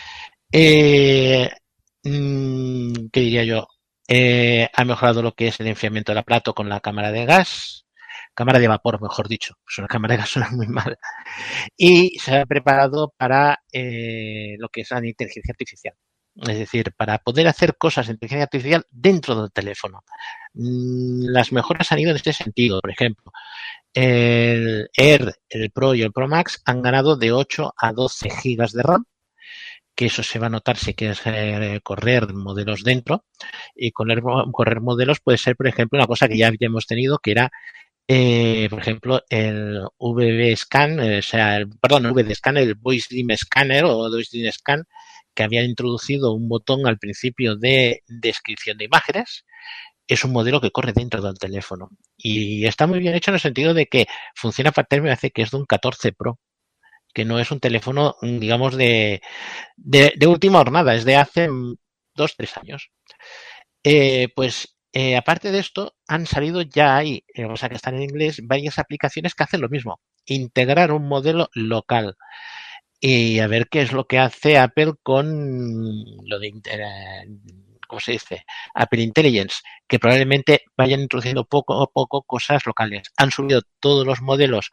Eh, mmm, ¿Qué diría yo? Eh, ha mejorado lo que es el enfriamiento del aparato con la cámara de gas, cámara de vapor, mejor dicho. Pues una cámara de gas suena muy mal. Y se ha preparado para eh, lo que es la inteligencia artificial. Es decir, para poder hacer cosas de inteligencia artificial dentro del teléfono. Mm, las mejoras han ido en este sentido. Por ejemplo, el Air, el Pro y el Pro Max han ganado de ocho a doce gigas de RAM, que eso se va a notar si quieres eh, correr modelos dentro. Y correr, correr modelos puede ser, por ejemplo, una cosa que ya habíamos tenido, que era, eh, por ejemplo, el V B Scan, eh, o sea, el, perdón, el V D Scan, el Voice Dream Scanner o Voice Dream Scan, que habían introducido un botón al principio de descripción de imágenes. Es un modelo que corre dentro del teléfono y está muy bien hecho en el sentido de que funciona a partir, me parece que es de un catorce Pro, que no es un teléfono, digamos, de, de, de última hornada, es de hace dos, tres años. Eh, pues eh, aparte de esto, han salido ya hay, o sea que están en inglés, varias aplicaciones que hacen lo mismo, integrar un modelo local. Y a ver qué es lo que hace Apple con lo de eh, ¿cómo se dice? Apple Intelligence, que probablemente vayan introduciendo poco a poco cosas locales. Han subido todos los modelos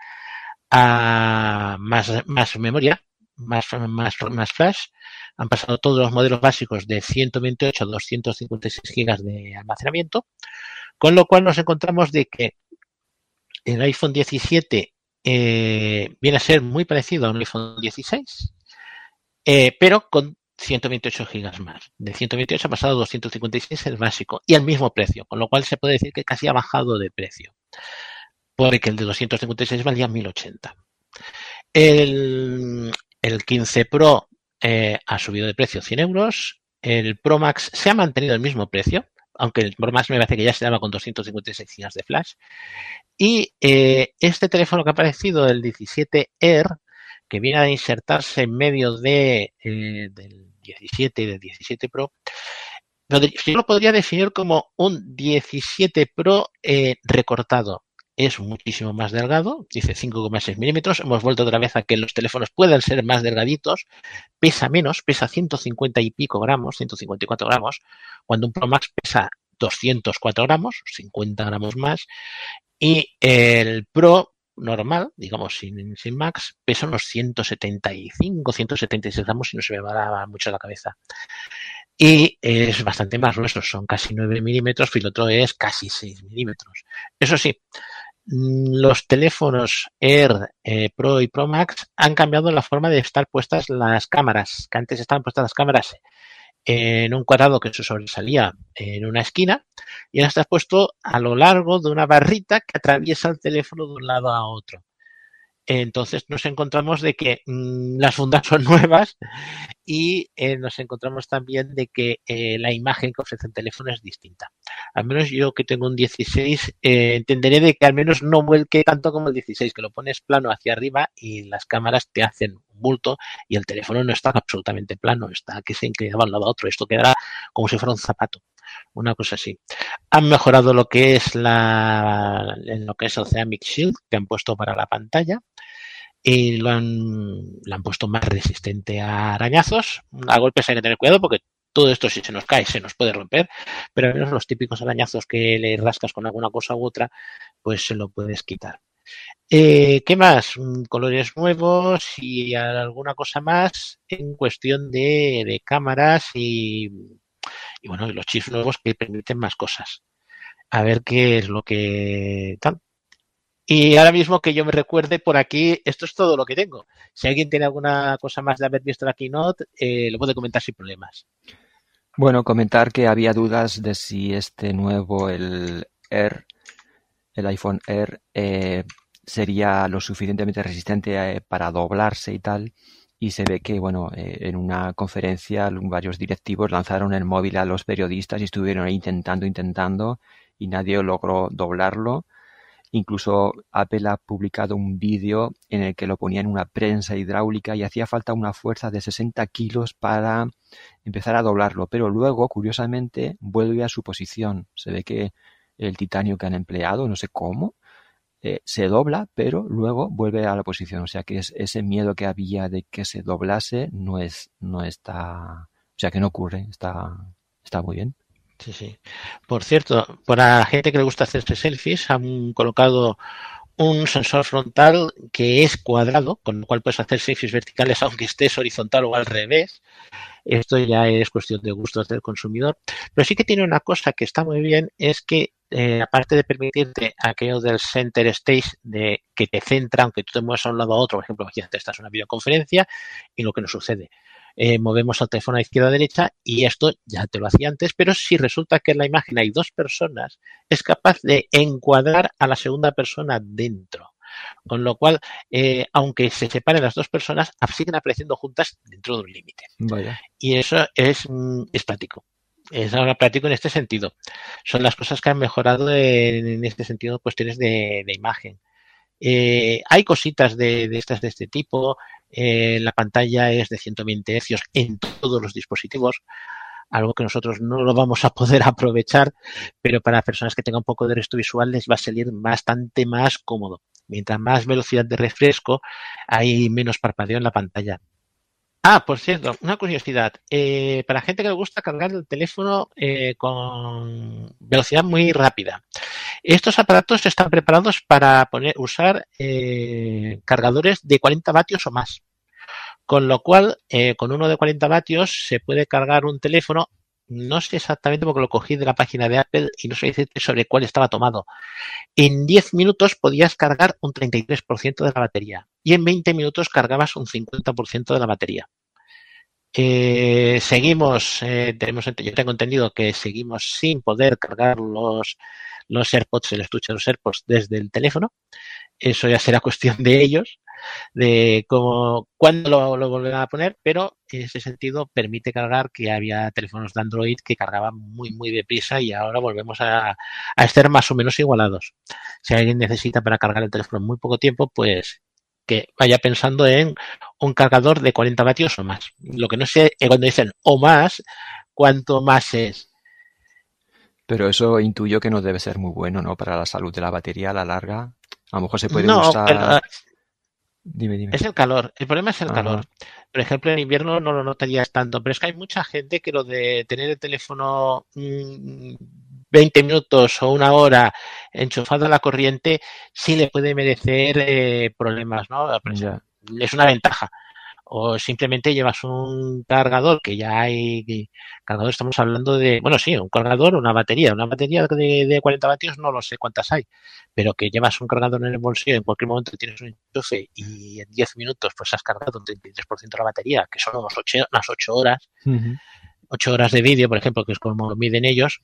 a más, más memoria, más, más, más flash. Han pasado todos los modelos básicos de ciento veintiocho a doscientos cincuenta y seis gigas de almacenamiento, con lo cual nos encontramos de que el iPhone diecisiete eh, viene a ser muy parecido a un iPhone dieciséis, eh, pero con ciento veintiocho gigas más. De ciento veintiocho ha pasado a doscientos cincuenta y seis el básico y al mismo precio, con lo cual se puede decir que casi ha bajado de precio, porque el de doscientos cincuenta y seis valía mil ochenta. El, el quince Pro eh, ha subido de precio cien euros. El Pro Max se ha mantenido el mismo precio, aunque el Pro Max me parece que ya se daba con doscientos cincuenta y seis gigas de flash. Y eh, este teléfono que ha aparecido, el diecisiete Air, que viene a insertarse en medio de, eh, del diecisiete y del diecisiete Pro, yo lo podría definir como un diecisiete Pro eh, recortado. Es muchísimo más delgado, dice cinco coma seis milímetros. Hemos vuelto otra vez a que los teléfonos puedan ser más delgaditos. Pesa menos, pesa ciento cincuenta y pico gramos, ciento cincuenta y cuatro gramos, cuando un Pro Max pesa doscientos cuatro gramos, cincuenta gramos más. Y el Pro normal, digamos sin, sin Max, pesa unos ciento setenta y cinco, ciento setenta y seis gramos, si no se me va mucho la cabeza. Y es bastante más grueso, son casi nueve milímetros y el otro es casi seis milímetros. Eso sí, los teléfonos Air eh, Pro y Pro Max han cambiado la forma de estar puestas las cámaras, que antes estaban puestas las cámaras en un cuadrado que se sobresalía en una esquina y ahora está puesto a lo largo de una barrita que atraviesa el teléfono de un lado a otro. Entonces nos encontramos de que mmm, las fundas son nuevas y eh, nos encontramos también de que eh, la imagen que ofrece el teléfono es distinta. Al menos yo que tengo un dieciséis eh, entenderé de que al menos no vuelque tanto como el dieciséis, que lo pones plano hacia arriba y las cámaras te hacen un bulto y el teléfono no está absolutamente plano, está que se inclinaba de un lado a otro. Esto quedará como si fuera un zapato, una cosa así. Han mejorado lo que es la, en lo que es el Ceramic Shield que han puesto para la pantalla. Y lo han, lo han puesto más resistente a arañazos. A golpes hay que tener cuidado porque todo esto, si se nos cae, se nos puede romper, pero al menos los típicos arañazos que le rascas con alguna cosa u otra, pues se lo puedes quitar. Eh, ¿Qué más? Colores nuevos y alguna cosa más en cuestión de, de cámaras y, y bueno, y los chips nuevos que permiten más cosas. A ver qué es lo que tal. Y ahora mismo que yo me recuerde por aquí, esto es todo lo que tengo. Si alguien tiene alguna cosa más de haber visto la keynote, eh, lo puede comentar sin problemas. Bueno, comentar que había dudas de si este nuevo, el Air, el iPhone Air, eh, sería lo suficientemente resistente eh, para doblarse y tal. Y se ve que, bueno, eh, en una conferencia varios directivos lanzaron el móvil a los periodistas y estuvieron ahí intentando, intentando y nadie logró doblarlo. Incluso Apple ha publicado un vídeo en el que lo ponía en una prensa hidráulica y hacía falta una fuerza de sesenta kilos para empezar a doblarlo. Pero luego, curiosamente, vuelve a su posición. Se ve que el titanio que han empleado, no sé cómo, eh, se dobla, pero luego vuelve a la posición. O sea que es, ese miedo que había de que se doblase no es, no está, o sea que no ocurre, está, está muy bien. Sí, sí. Por cierto, para la gente que le gusta hacerse selfies, han colocado un sensor frontal que es cuadrado, con lo cual puedes hacer selfies verticales aunque estés horizontal o al revés. Esto ya es cuestión de gustos del consumidor. Pero sí que tiene una cosa que está muy bien, es que eh, aparte de permitirte aquello del center stage, de que te centra, aunque tú te muevas a un lado a otro, por ejemplo, aquí estás en una videoconferencia y lo que nos sucede. Eh, movemos el teléfono a izquierda a derecha y esto ya te lo hacía antes, pero si resulta que en la imagen hay dos personas, es capaz de encuadrar a la segunda persona dentro. Con lo cual, eh, aunque se separen las dos personas, siguen apareciendo juntas dentro de un límite. Vaya. Y eso es, es práctico. Es ahora práctico en este sentido. Son las cosas que han mejorado en, en este sentido, cuestiones de, de imagen. Eh, hay cositas de, de estas de este tipo. Eh, la pantalla es de ciento veinte hercios en todos los dispositivos, algo que nosotros no lo vamos a poder aprovechar, pero para personas que tengan un poco de resto visual les va a salir bastante más cómodo. Mientras más velocidad de refresco, hay menos parpadeo en la pantalla. Ah, por cierto, una curiosidad. Eh, para gente que le gusta cargar el teléfono eh, con velocidad muy rápida. Estos aparatos están preparados para poner, usar eh, cargadores de cuarenta vatios o más. Con lo cual, eh, con uno de cuarenta vatios se puede cargar un teléfono. No sé exactamente porque lo cogí de la página de Apple y no sé decirte sobre cuál estaba tomado. En diez minutos podías cargar un treinta y tres por ciento de la batería y en veinte minutos cargabas un cincuenta por ciento de la batería. Eh, seguimos, eh, tenemos, yo tengo entendido que seguimos sin poder cargar los, los AirPods, el estuche de los AirPods desde el teléfono. Eso ya será cuestión de ellos, de cómo, cuándo lo, lo volverán a poner, pero en ese sentido permite cargar, que había teléfonos de Android que cargaban muy, muy deprisa y ahora volvemos a, a estar más o menos igualados. Si alguien necesita para cargar el teléfono en muy poco tiempo, pues que vaya pensando en un cargador de cuarenta vatios o más. Lo que no sé, cuando dicen o más, ¿cuánto más es? Pero eso intuyo que no debe ser muy bueno, ¿no? Para la salud de la batería a la larga. A lo mejor se puede no, usar... Pero, dime, dime. Es el calor. El problema es el Ajá. calor. Por ejemplo, en invierno no lo notarías tanto, pero es que hay mucha gente que lo de tener el teléfono mmm, veinte minutos o una hora enchufado a la corriente sí le puede merecer eh, problemas, ¿no? Ya. Es una ventaja. O simplemente llevas un cargador, que ya hay cargador, estamos hablando de, bueno, sí, un cargador, una batería, una batería de, de cuarenta vatios, no lo sé cuántas hay, pero que llevas un cargador en el bolsillo, en cualquier momento tienes un enchufe y en diez minutos pues has cargado un treinta y tres por ciento de la batería, que son unos ocho, unas ocho horas, Uh-huh. ocho horas de vídeo, por ejemplo, que es como lo miden ellos.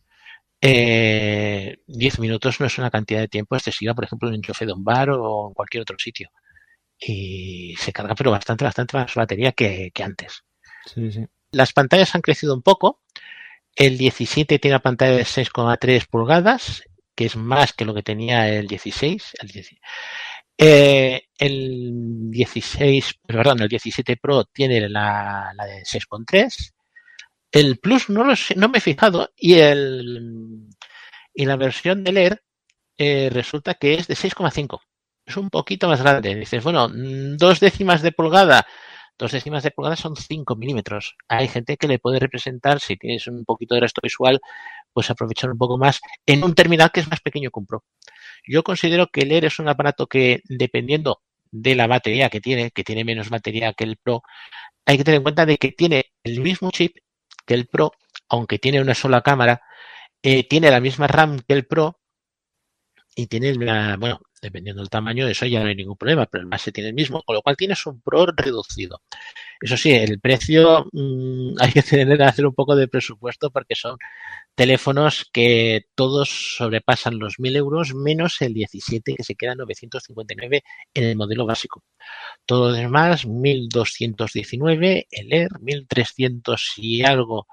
Eh, diez minutos no es una cantidad de tiempo excesiva, por ejemplo, en un enchufe de un bar o en cualquier otro sitio. y se carga pero bastante, bastante más batería que, que antes. Sí, sí. Las pantallas han crecido un poco. El diecisiete tiene una pantalla de seis coma tres pulgadas, que es más que lo que tenía el dieciséis. El, dieciséis. Eh, el dieciséis, perdón, el diecisiete Pro tiene la, la de seis coma tres. El Plus no lo sé, no me he fijado, y el y la versión del Air eh, resulta que es de seis coma cinco. Es un poquito más grande. Dices, bueno, dos décimas de pulgada. Dos décimas de pulgada son cinco milímetros. Hay gente que le puede representar, si tienes un poquito de resto visual, pues aprovechar un poco más en un terminal que es más pequeño que un Pro. Yo considero que el Air es un aparato que, dependiendo de la batería que tiene, que tiene menos batería que el Pro, hay que tener en cuenta de que tiene el mismo chip que el Pro, aunque tiene una sola cámara, eh, tiene la misma RAM que el Pro y tiene, la, bueno, dependiendo del tamaño, eso ya no hay ningún problema, pero el base tiene el mismo, con lo cual tienes un Pro reducido. Eso sí, el precio mmm, hay que tener que hacer un poco de presupuesto porque son teléfonos que todos sobrepasan los mil euros, menos el diecisiete, que se queda en novecientos cincuenta y nueve en el modelo básico. Todo lo demás, mil doscientos diecinueve, el Air, mil trescientos y algo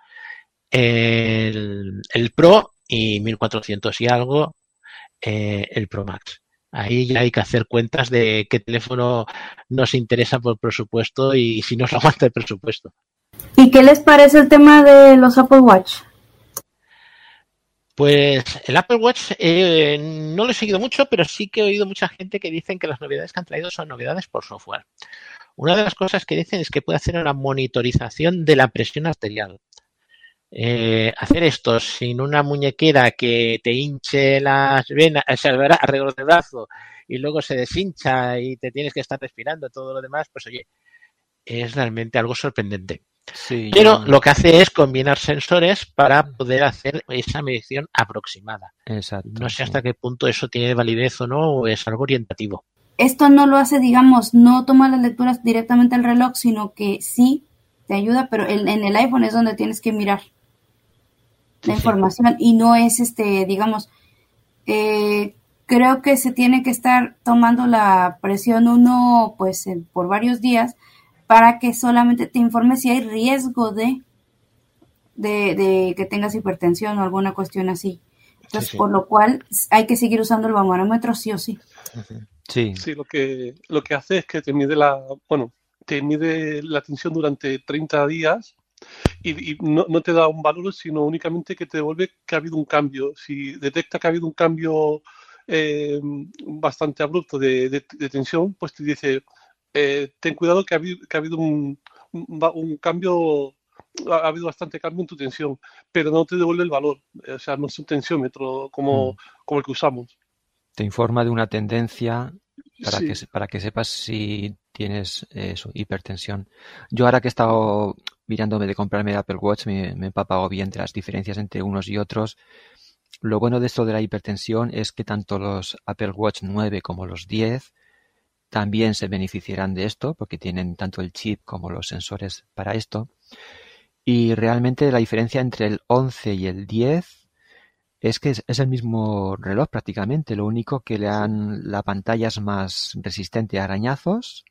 el, el Pro y mil cuatrocientos y algo eh, el Pro Max. Ahí ya hay que hacer cuentas de qué teléfono nos interesa por presupuesto y si nos aguanta el presupuesto. ¿Y qué les parece el tema de los Apple Watch? Pues el Apple Watch eh, no lo he seguido mucho, pero sí que he oído mucha gente que dicen que las novedades que han traído son novedades por software. Una de las cosas que dicen es que puede hacer una monitorización de la presión arterial. Eh, hacer esto sin una muñequera que te hinche las venas, o sea, alrededor del brazo y luego se deshincha y te tienes que estar respirando, todo lo demás, pues oye, es realmente algo sorprendente. Sí, Pero yo... lo que hace es combinar sensores para poder hacer esa medición aproximada. Exacto, no sé sí. hasta qué punto eso tiene validez o no, o es algo orientativo. Esto no lo hace, digamos, no toma las lecturas directamente al reloj, sino que sí te ayuda, pero en, en el iPhone es donde tienes que mirar la Sí, información sí. Y no es, este, digamos, eh, creo que se tiene que estar tomando la presión uno, pues, en, por varios días para que solamente te informe si hay riesgo de, de, de que tengas hipertensión o alguna cuestión así. Entonces, sí, sí. Por lo cual hay que seguir usando el barómetro sí o sí. Sí. Sí, lo que, lo que hace es que te mide la, bueno, te mide la tensión durante treinta días y, y no, no te da un valor, sino únicamente que te devuelve que ha habido un cambio. Si detecta que ha habido un cambio eh, bastante abrupto de, de, de tensión, pues te dice, eh, ten cuidado que ha habido, que ha habido un, un, un cambio, ha habido bastante cambio en tu tensión, pero no te devuelve el valor. O sea, no es un tensiómetro como, mm. como el que usamos. Te informa de una tendencia para, sí. que, para que sepas si tienes eso, hipertensión. Yo ahora que he estado mirándome de comprarme el Apple Watch, me, me he empapado bien de las diferencias entre unos y otros. Lo bueno de esto de la hipertensión es que tanto los Apple Watch nueve como los diez también se beneficiarán de esto, porque tienen tanto el chip como los sensores para esto. Y realmente la diferencia entre el once y el diez es que es, es el mismo reloj prácticamente, lo único que le han, la pantalla es más resistente a arañazos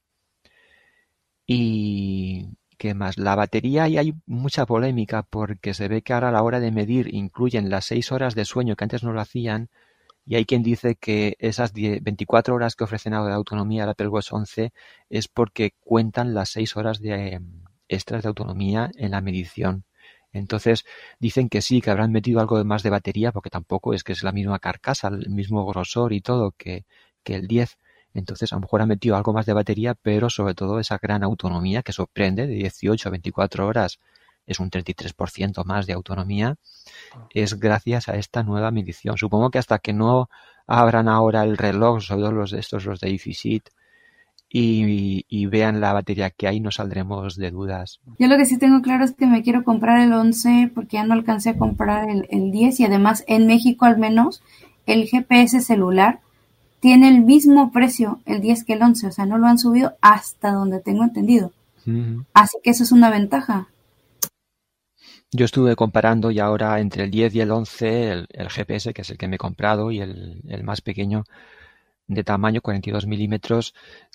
y ¿qué más? La batería, y hay mucha polémica porque se ve que ahora a la hora de medir incluyen las seis horas de sueño que antes no lo hacían y hay quien dice que esas veinticuatro horas que ofrecen ahora de autonomía al Apple Watch once es porque cuentan las seis horas de eh, extras de autonomía en la medición. Entonces dicen que sí, que habrán metido algo de más de batería porque tampoco es que es la misma carcasa, el mismo grosor y todo que, que el diez. Entonces a lo mejor han metido algo más de batería, pero sobre todo esa gran autonomía que sorprende, de dieciocho a veinticuatro horas, es un treinta y tres por ciento más de autonomía, es gracias a esta nueva medición. Supongo que hasta que no abran ahora el reloj, sobre todo los de estos, los de iFixit, Y, y vean la batería que hay, no saldremos de dudas. Yo lo que sí tengo claro es que me quiero comprar el once porque ya no alcancé a comprar el, el diez y además en México al menos el G P S celular tiene el mismo precio el diez que el once, o sea, no lo han subido hasta donde tengo entendido. Uh-huh. Así que eso es una ventaja. Yo estuve comparando y ahora entre el diez y el once, el, el G P S, que es el que me he comprado, y el, el más pequeño, de tamaño, cuarenta y dos milímetros,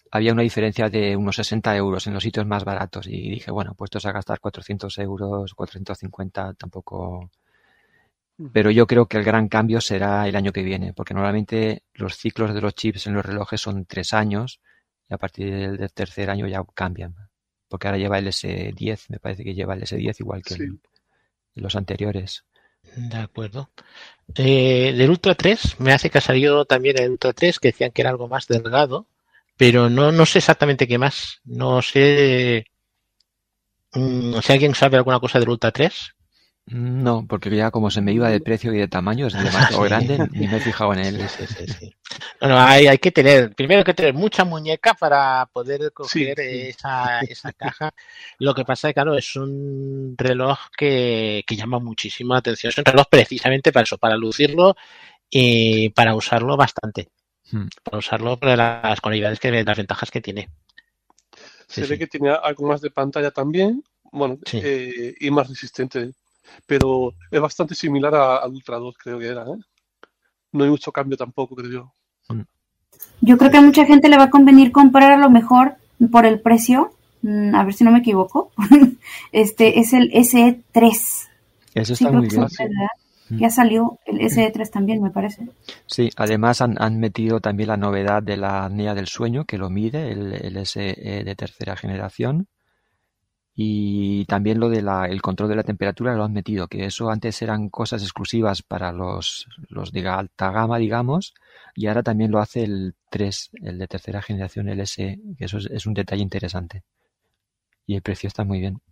había una diferencia de unos sesenta euros en los sitios más baratos y dije, bueno, puestos a gastar cuatrocientos euros, cuatrocientos cincuenta, tampoco... Pero yo creo que el gran cambio será el año que viene, porque normalmente los ciclos de los chips en los relojes son tres años y a partir del, del tercer año ya cambian. Porque ahora lleva el ese diez, me parece que lleva el ese diez igual que sí. en, en los anteriores. De acuerdo. Eh, del Ultra tres, me hace que ha salido también el Ultra tres, que decían que era algo más delgado, pero no, no sé exactamente qué más. No sé um, si alguien sabe alguna cosa del Ultra tres. No, porque ya como se me iba de precio y de tamaño, es demasiado sí. grande, ni me he fijado en él. Sí, sí, sí. No, no, hay, hay que tener, primero hay que tener mucha muñeca para poder coger sí, sí. Esa, esa caja. Lo que pasa es que, claro, es un reloj que, que llama muchísimo la atención. Es un reloj precisamente para eso, para lucirlo y para usarlo bastante. Hmm. Para usarlo por las cualidades, que las ventajas que tiene. Se sí, ve sí. que tiene algo más de pantalla también, bueno, sí. eh, y más resistente. Pero es bastante similar al Ultra dos, creo que era, ¿eh? No hay mucho cambio tampoco, creo yo. Yo creo que a mucha gente le va a convenir comprar a lo mejor por el precio, a ver si no me equivoco, este es el ese e tres. Eso está sí, muy bien. Sí. Ya salió el ese e tres también, me parece. Sí, además han, han metido también la novedad de la apnea del sueño, que lo mide, el, el ese e de tercera generación. Y también lo de la, el control de la temperatura lo han metido, que eso antes eran cosas exclusivas para los, los de alta gama, digamos, y ahora también lo hace el tres, el de tercera generación, el S, que eso es, es un detalle interesante. Y el precio está muy bien.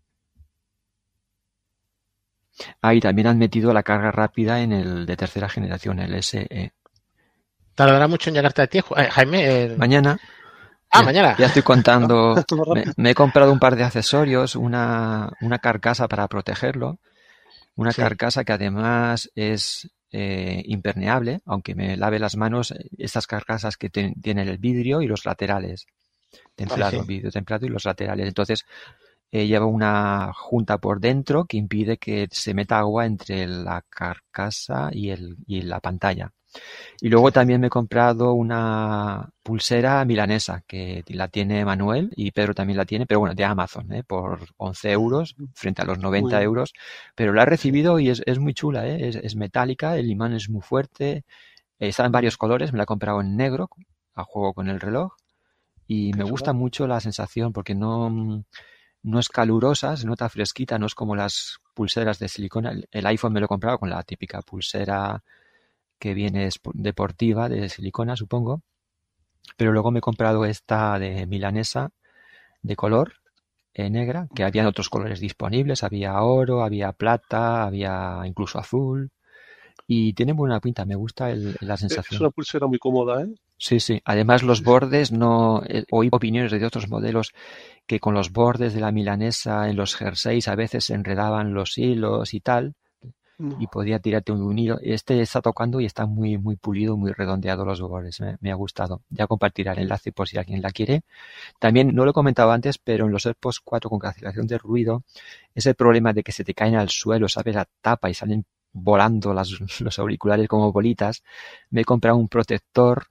Ah, y también han metido la carga rápida en el de tercera generación, el S E. ¿Tardará mucho en llegarte a ti, Jaime? El... Mañana. Ah, ya, mañana. Ya estoy contando. Me, me he comprado un par de accesorios, una, una carcasa para protegerlo, una sí. carcasa que además es eh, impermeable, aunque me lave las manos, estas carcasas que ten, tienen el vidrio y los laterales, templado, sí, sí. vidrio templado y los laterales. Entonces eh, lleva una junta por dentro que impide que se meta agua entre la carcasa y, el, y la pantalla. Y luego también me he comprado una pulsera milanesa que la tiene Manuel y Pedro también la tiene, pero bueno, de Amazon, ¿eh? Por once euros frente a los noventa euros. Pero la he recibido y es, es muy chula, ¿eh? Es, es metálica, el imán es muy fuerte, está en varios colores, me la he comprado en negro a juego con el reloj y me gusta mucho la sensación porque no, no es calurosa, se nota fresquita, no es como las pulseras de silicona. El, el iPhone me lo he comprado con la típica pulsera que viene deportiva de silicona, supongo, pero luego me he comprado esta de milanesa de color eh, negra, que habían otros colores disponibles, había oro, había plata, había incluso azul y tiene buena pinta, me gusta el, la sensación. Es una pulsera muy cómoda, ¿eh? Sí, sí, además los bordes, no eh, oí opiniones de otros modelos que con los bordes de la milanesa en los jerseys a veces se enredaban los hilos y tal. No. Y podía tirarte un hilo. Este está tocando y está muy muy pulido, muy redondeado los bordes. Me, me ha gustado. Ya compartiré el enlace por si alguien la quiere. También, no lo he comentado antes, pero en los AirPods cuatro con cancelación de ruido, ese problema de que se te caen al suelo, sabes, la tapa y salen volando las, los auriculares como bolitas. Me he comprado un protector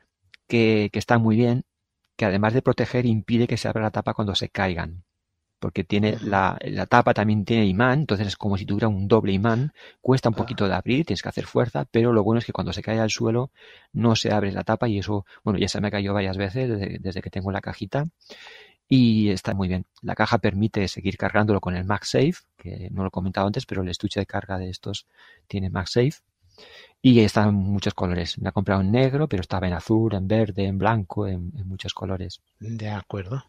que, que está muy bien, que además de proteger impide que se abra la tapa cuando se caigan. Porque tiene la, la tapa también tiene imán, entonces es como si tuviera un doble imán, cuesta un poquito de abrir, tienes que hacer fuerza, pero lo bueno es que cuando se cae al suelo no se abre la tapa y eso, bueno, ya se me ha caído varias veces desde, desde que tengo la cajita y está muy bien. La caja permite seguir cargándolo con el MagSafe, que no lo he comentado antes, pero el estuche de carga de estos tiene MagSafe y está en muchos colores. Me ha comprado en negro, pero estaba en azul, en verde, en blanco, en, en muchos colores. De acuerdo.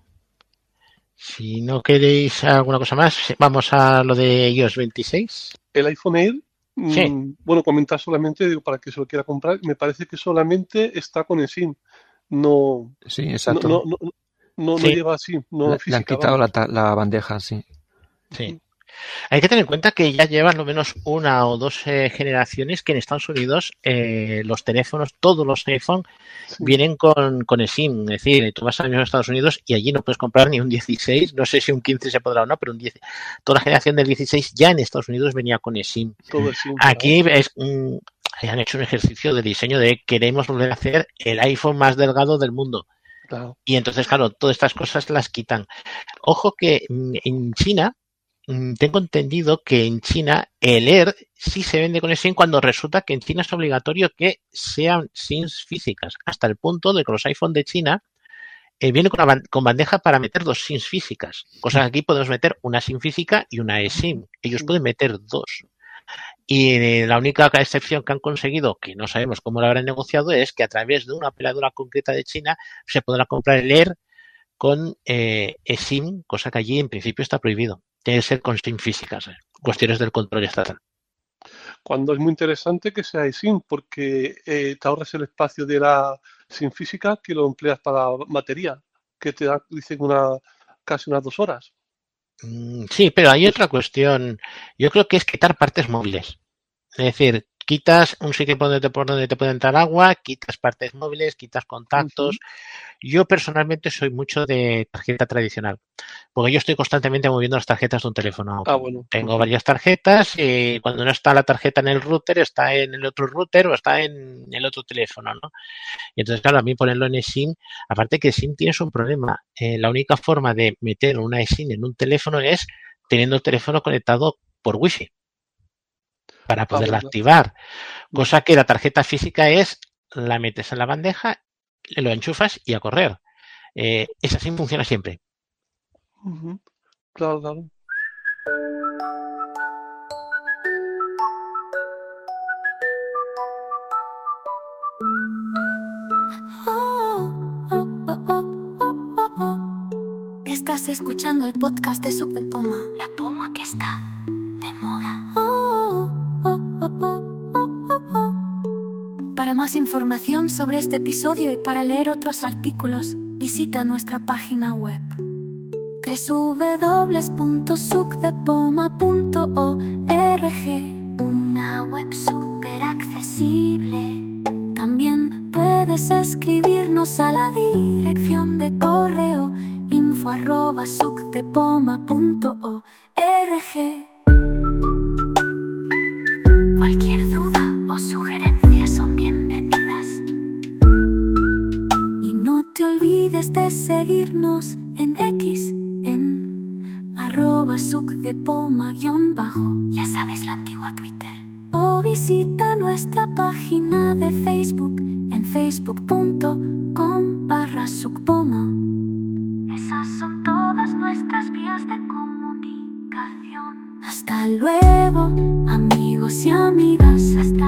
Si no queréis alguna cosa más, vamos a lo de iOS veintiséis. El iPhone Air, sí. mmm, bueno, comentar solamente, digo, para que se lo quiera comprar, me parece que solamente está con el SIM. No, sí, exacto. No, no, no, no, sí. no lleva SIM. No le, física, le han quitado la, la bandeja, sí. Sí. Hay que tener en cuenta que ya llevan lo menos una o dos eh, generaciones que en Estados Unidos eh, los teléfonos, todos los iPhone, sí. vienen con, con el SIM. Es decir, tú vas a los Estados Unidos y allí no puedes comprar ni un dieciséis, no sé si un quince se podrá o no, pero un diez. Toda la generación del dieciséis ya en Estados Unidos venía con el SIM. Todo el SIM Aquí es, mm, han hecho un ejercicio de diseño de queremos volver a hacer el iPhone más delgado del mundo. Claro. Y entonces, claro, todas estas cosas las quitan. Ojo que mm, en China, mm, tengo entendido que en China el Air sí se vende con SIM cuando resulta que en China es obligatorio que sean SIMs físicas, hasta el punto de que los iPhone de China eh, vienen con, una ban- con bandeja para meter dos SIMs físicas. Cosa que aquí podemos meter una SIM física y una eSIM. Ellos pueden meter dos. Y eh, la única excepción que han conseguido, que no sabemos cómo lo habrán negociado, es que a través de una operadora concreta de China se podrá comprar el Air con eh, eSIM, cosa que allí en principio está prohibido. Tiene que ser con SIM físicas, eh, cuestiones del control estatal. Cuando es muy interesante que sea eSIM, porque eh, te ahorras el espacio de la SIM física que lo empleas para batería, que te da, dicen, una, casi unas dos horas. Mm, Sí, pero hay otra cuestión. Yo creo que es quitar partes móviles. Es decir, quitas un sitio por donde te, por donde te puede entrar agua, quitas partes móviles, quitas contactos. Ujú. Yo personalmente soy mucho de tarjeta tradicional, porque yo estoy constantemente moviendo las tarjetas de un teléfono a Ah, otro. bueno. Tengo Ujú. varias tarjetas y cuando no está la tarjeta en el router, está en el otro router o está en el otro teléfono, ¿no? Y entonces, claro, a mí ponerlo en eSIM, aparte que eSIM tienes un problema. Eh, la única forma de meter una eSIM en un teléfono es teniendo el teléfono conectado por Wi-Fi para Ah, poderla verdad. activar. Ujú. Cosa que la tarjeta física es, la metes en la bandeja, lo enchufas y a correr. Eh, esa SIM funciona siempre. Ujú. Claro, claro. Estás escuchando el podcast de Super Poma, la poma que está de moda. Para más información sobre este episodio y para leer otros artículos, visita nuestra página web doble u doble u doble u punto sucdepoma punto org, una web súper accesible. También puedes escribirnos a la dirección de correo info arroba sucdepoma punto org. Cualquier duda o sugerencia son bienvenidas. Y no te olvides de seguirnos en X, en arroba sucdepoma guión bajo, ya sabes, la antigua Twitter. O visita nuestra página de Facebook en facebook punto com barra sucpoma. Esas son todas nuestras vías de comunicación. Hasta luego, amigos y amigas. Hasta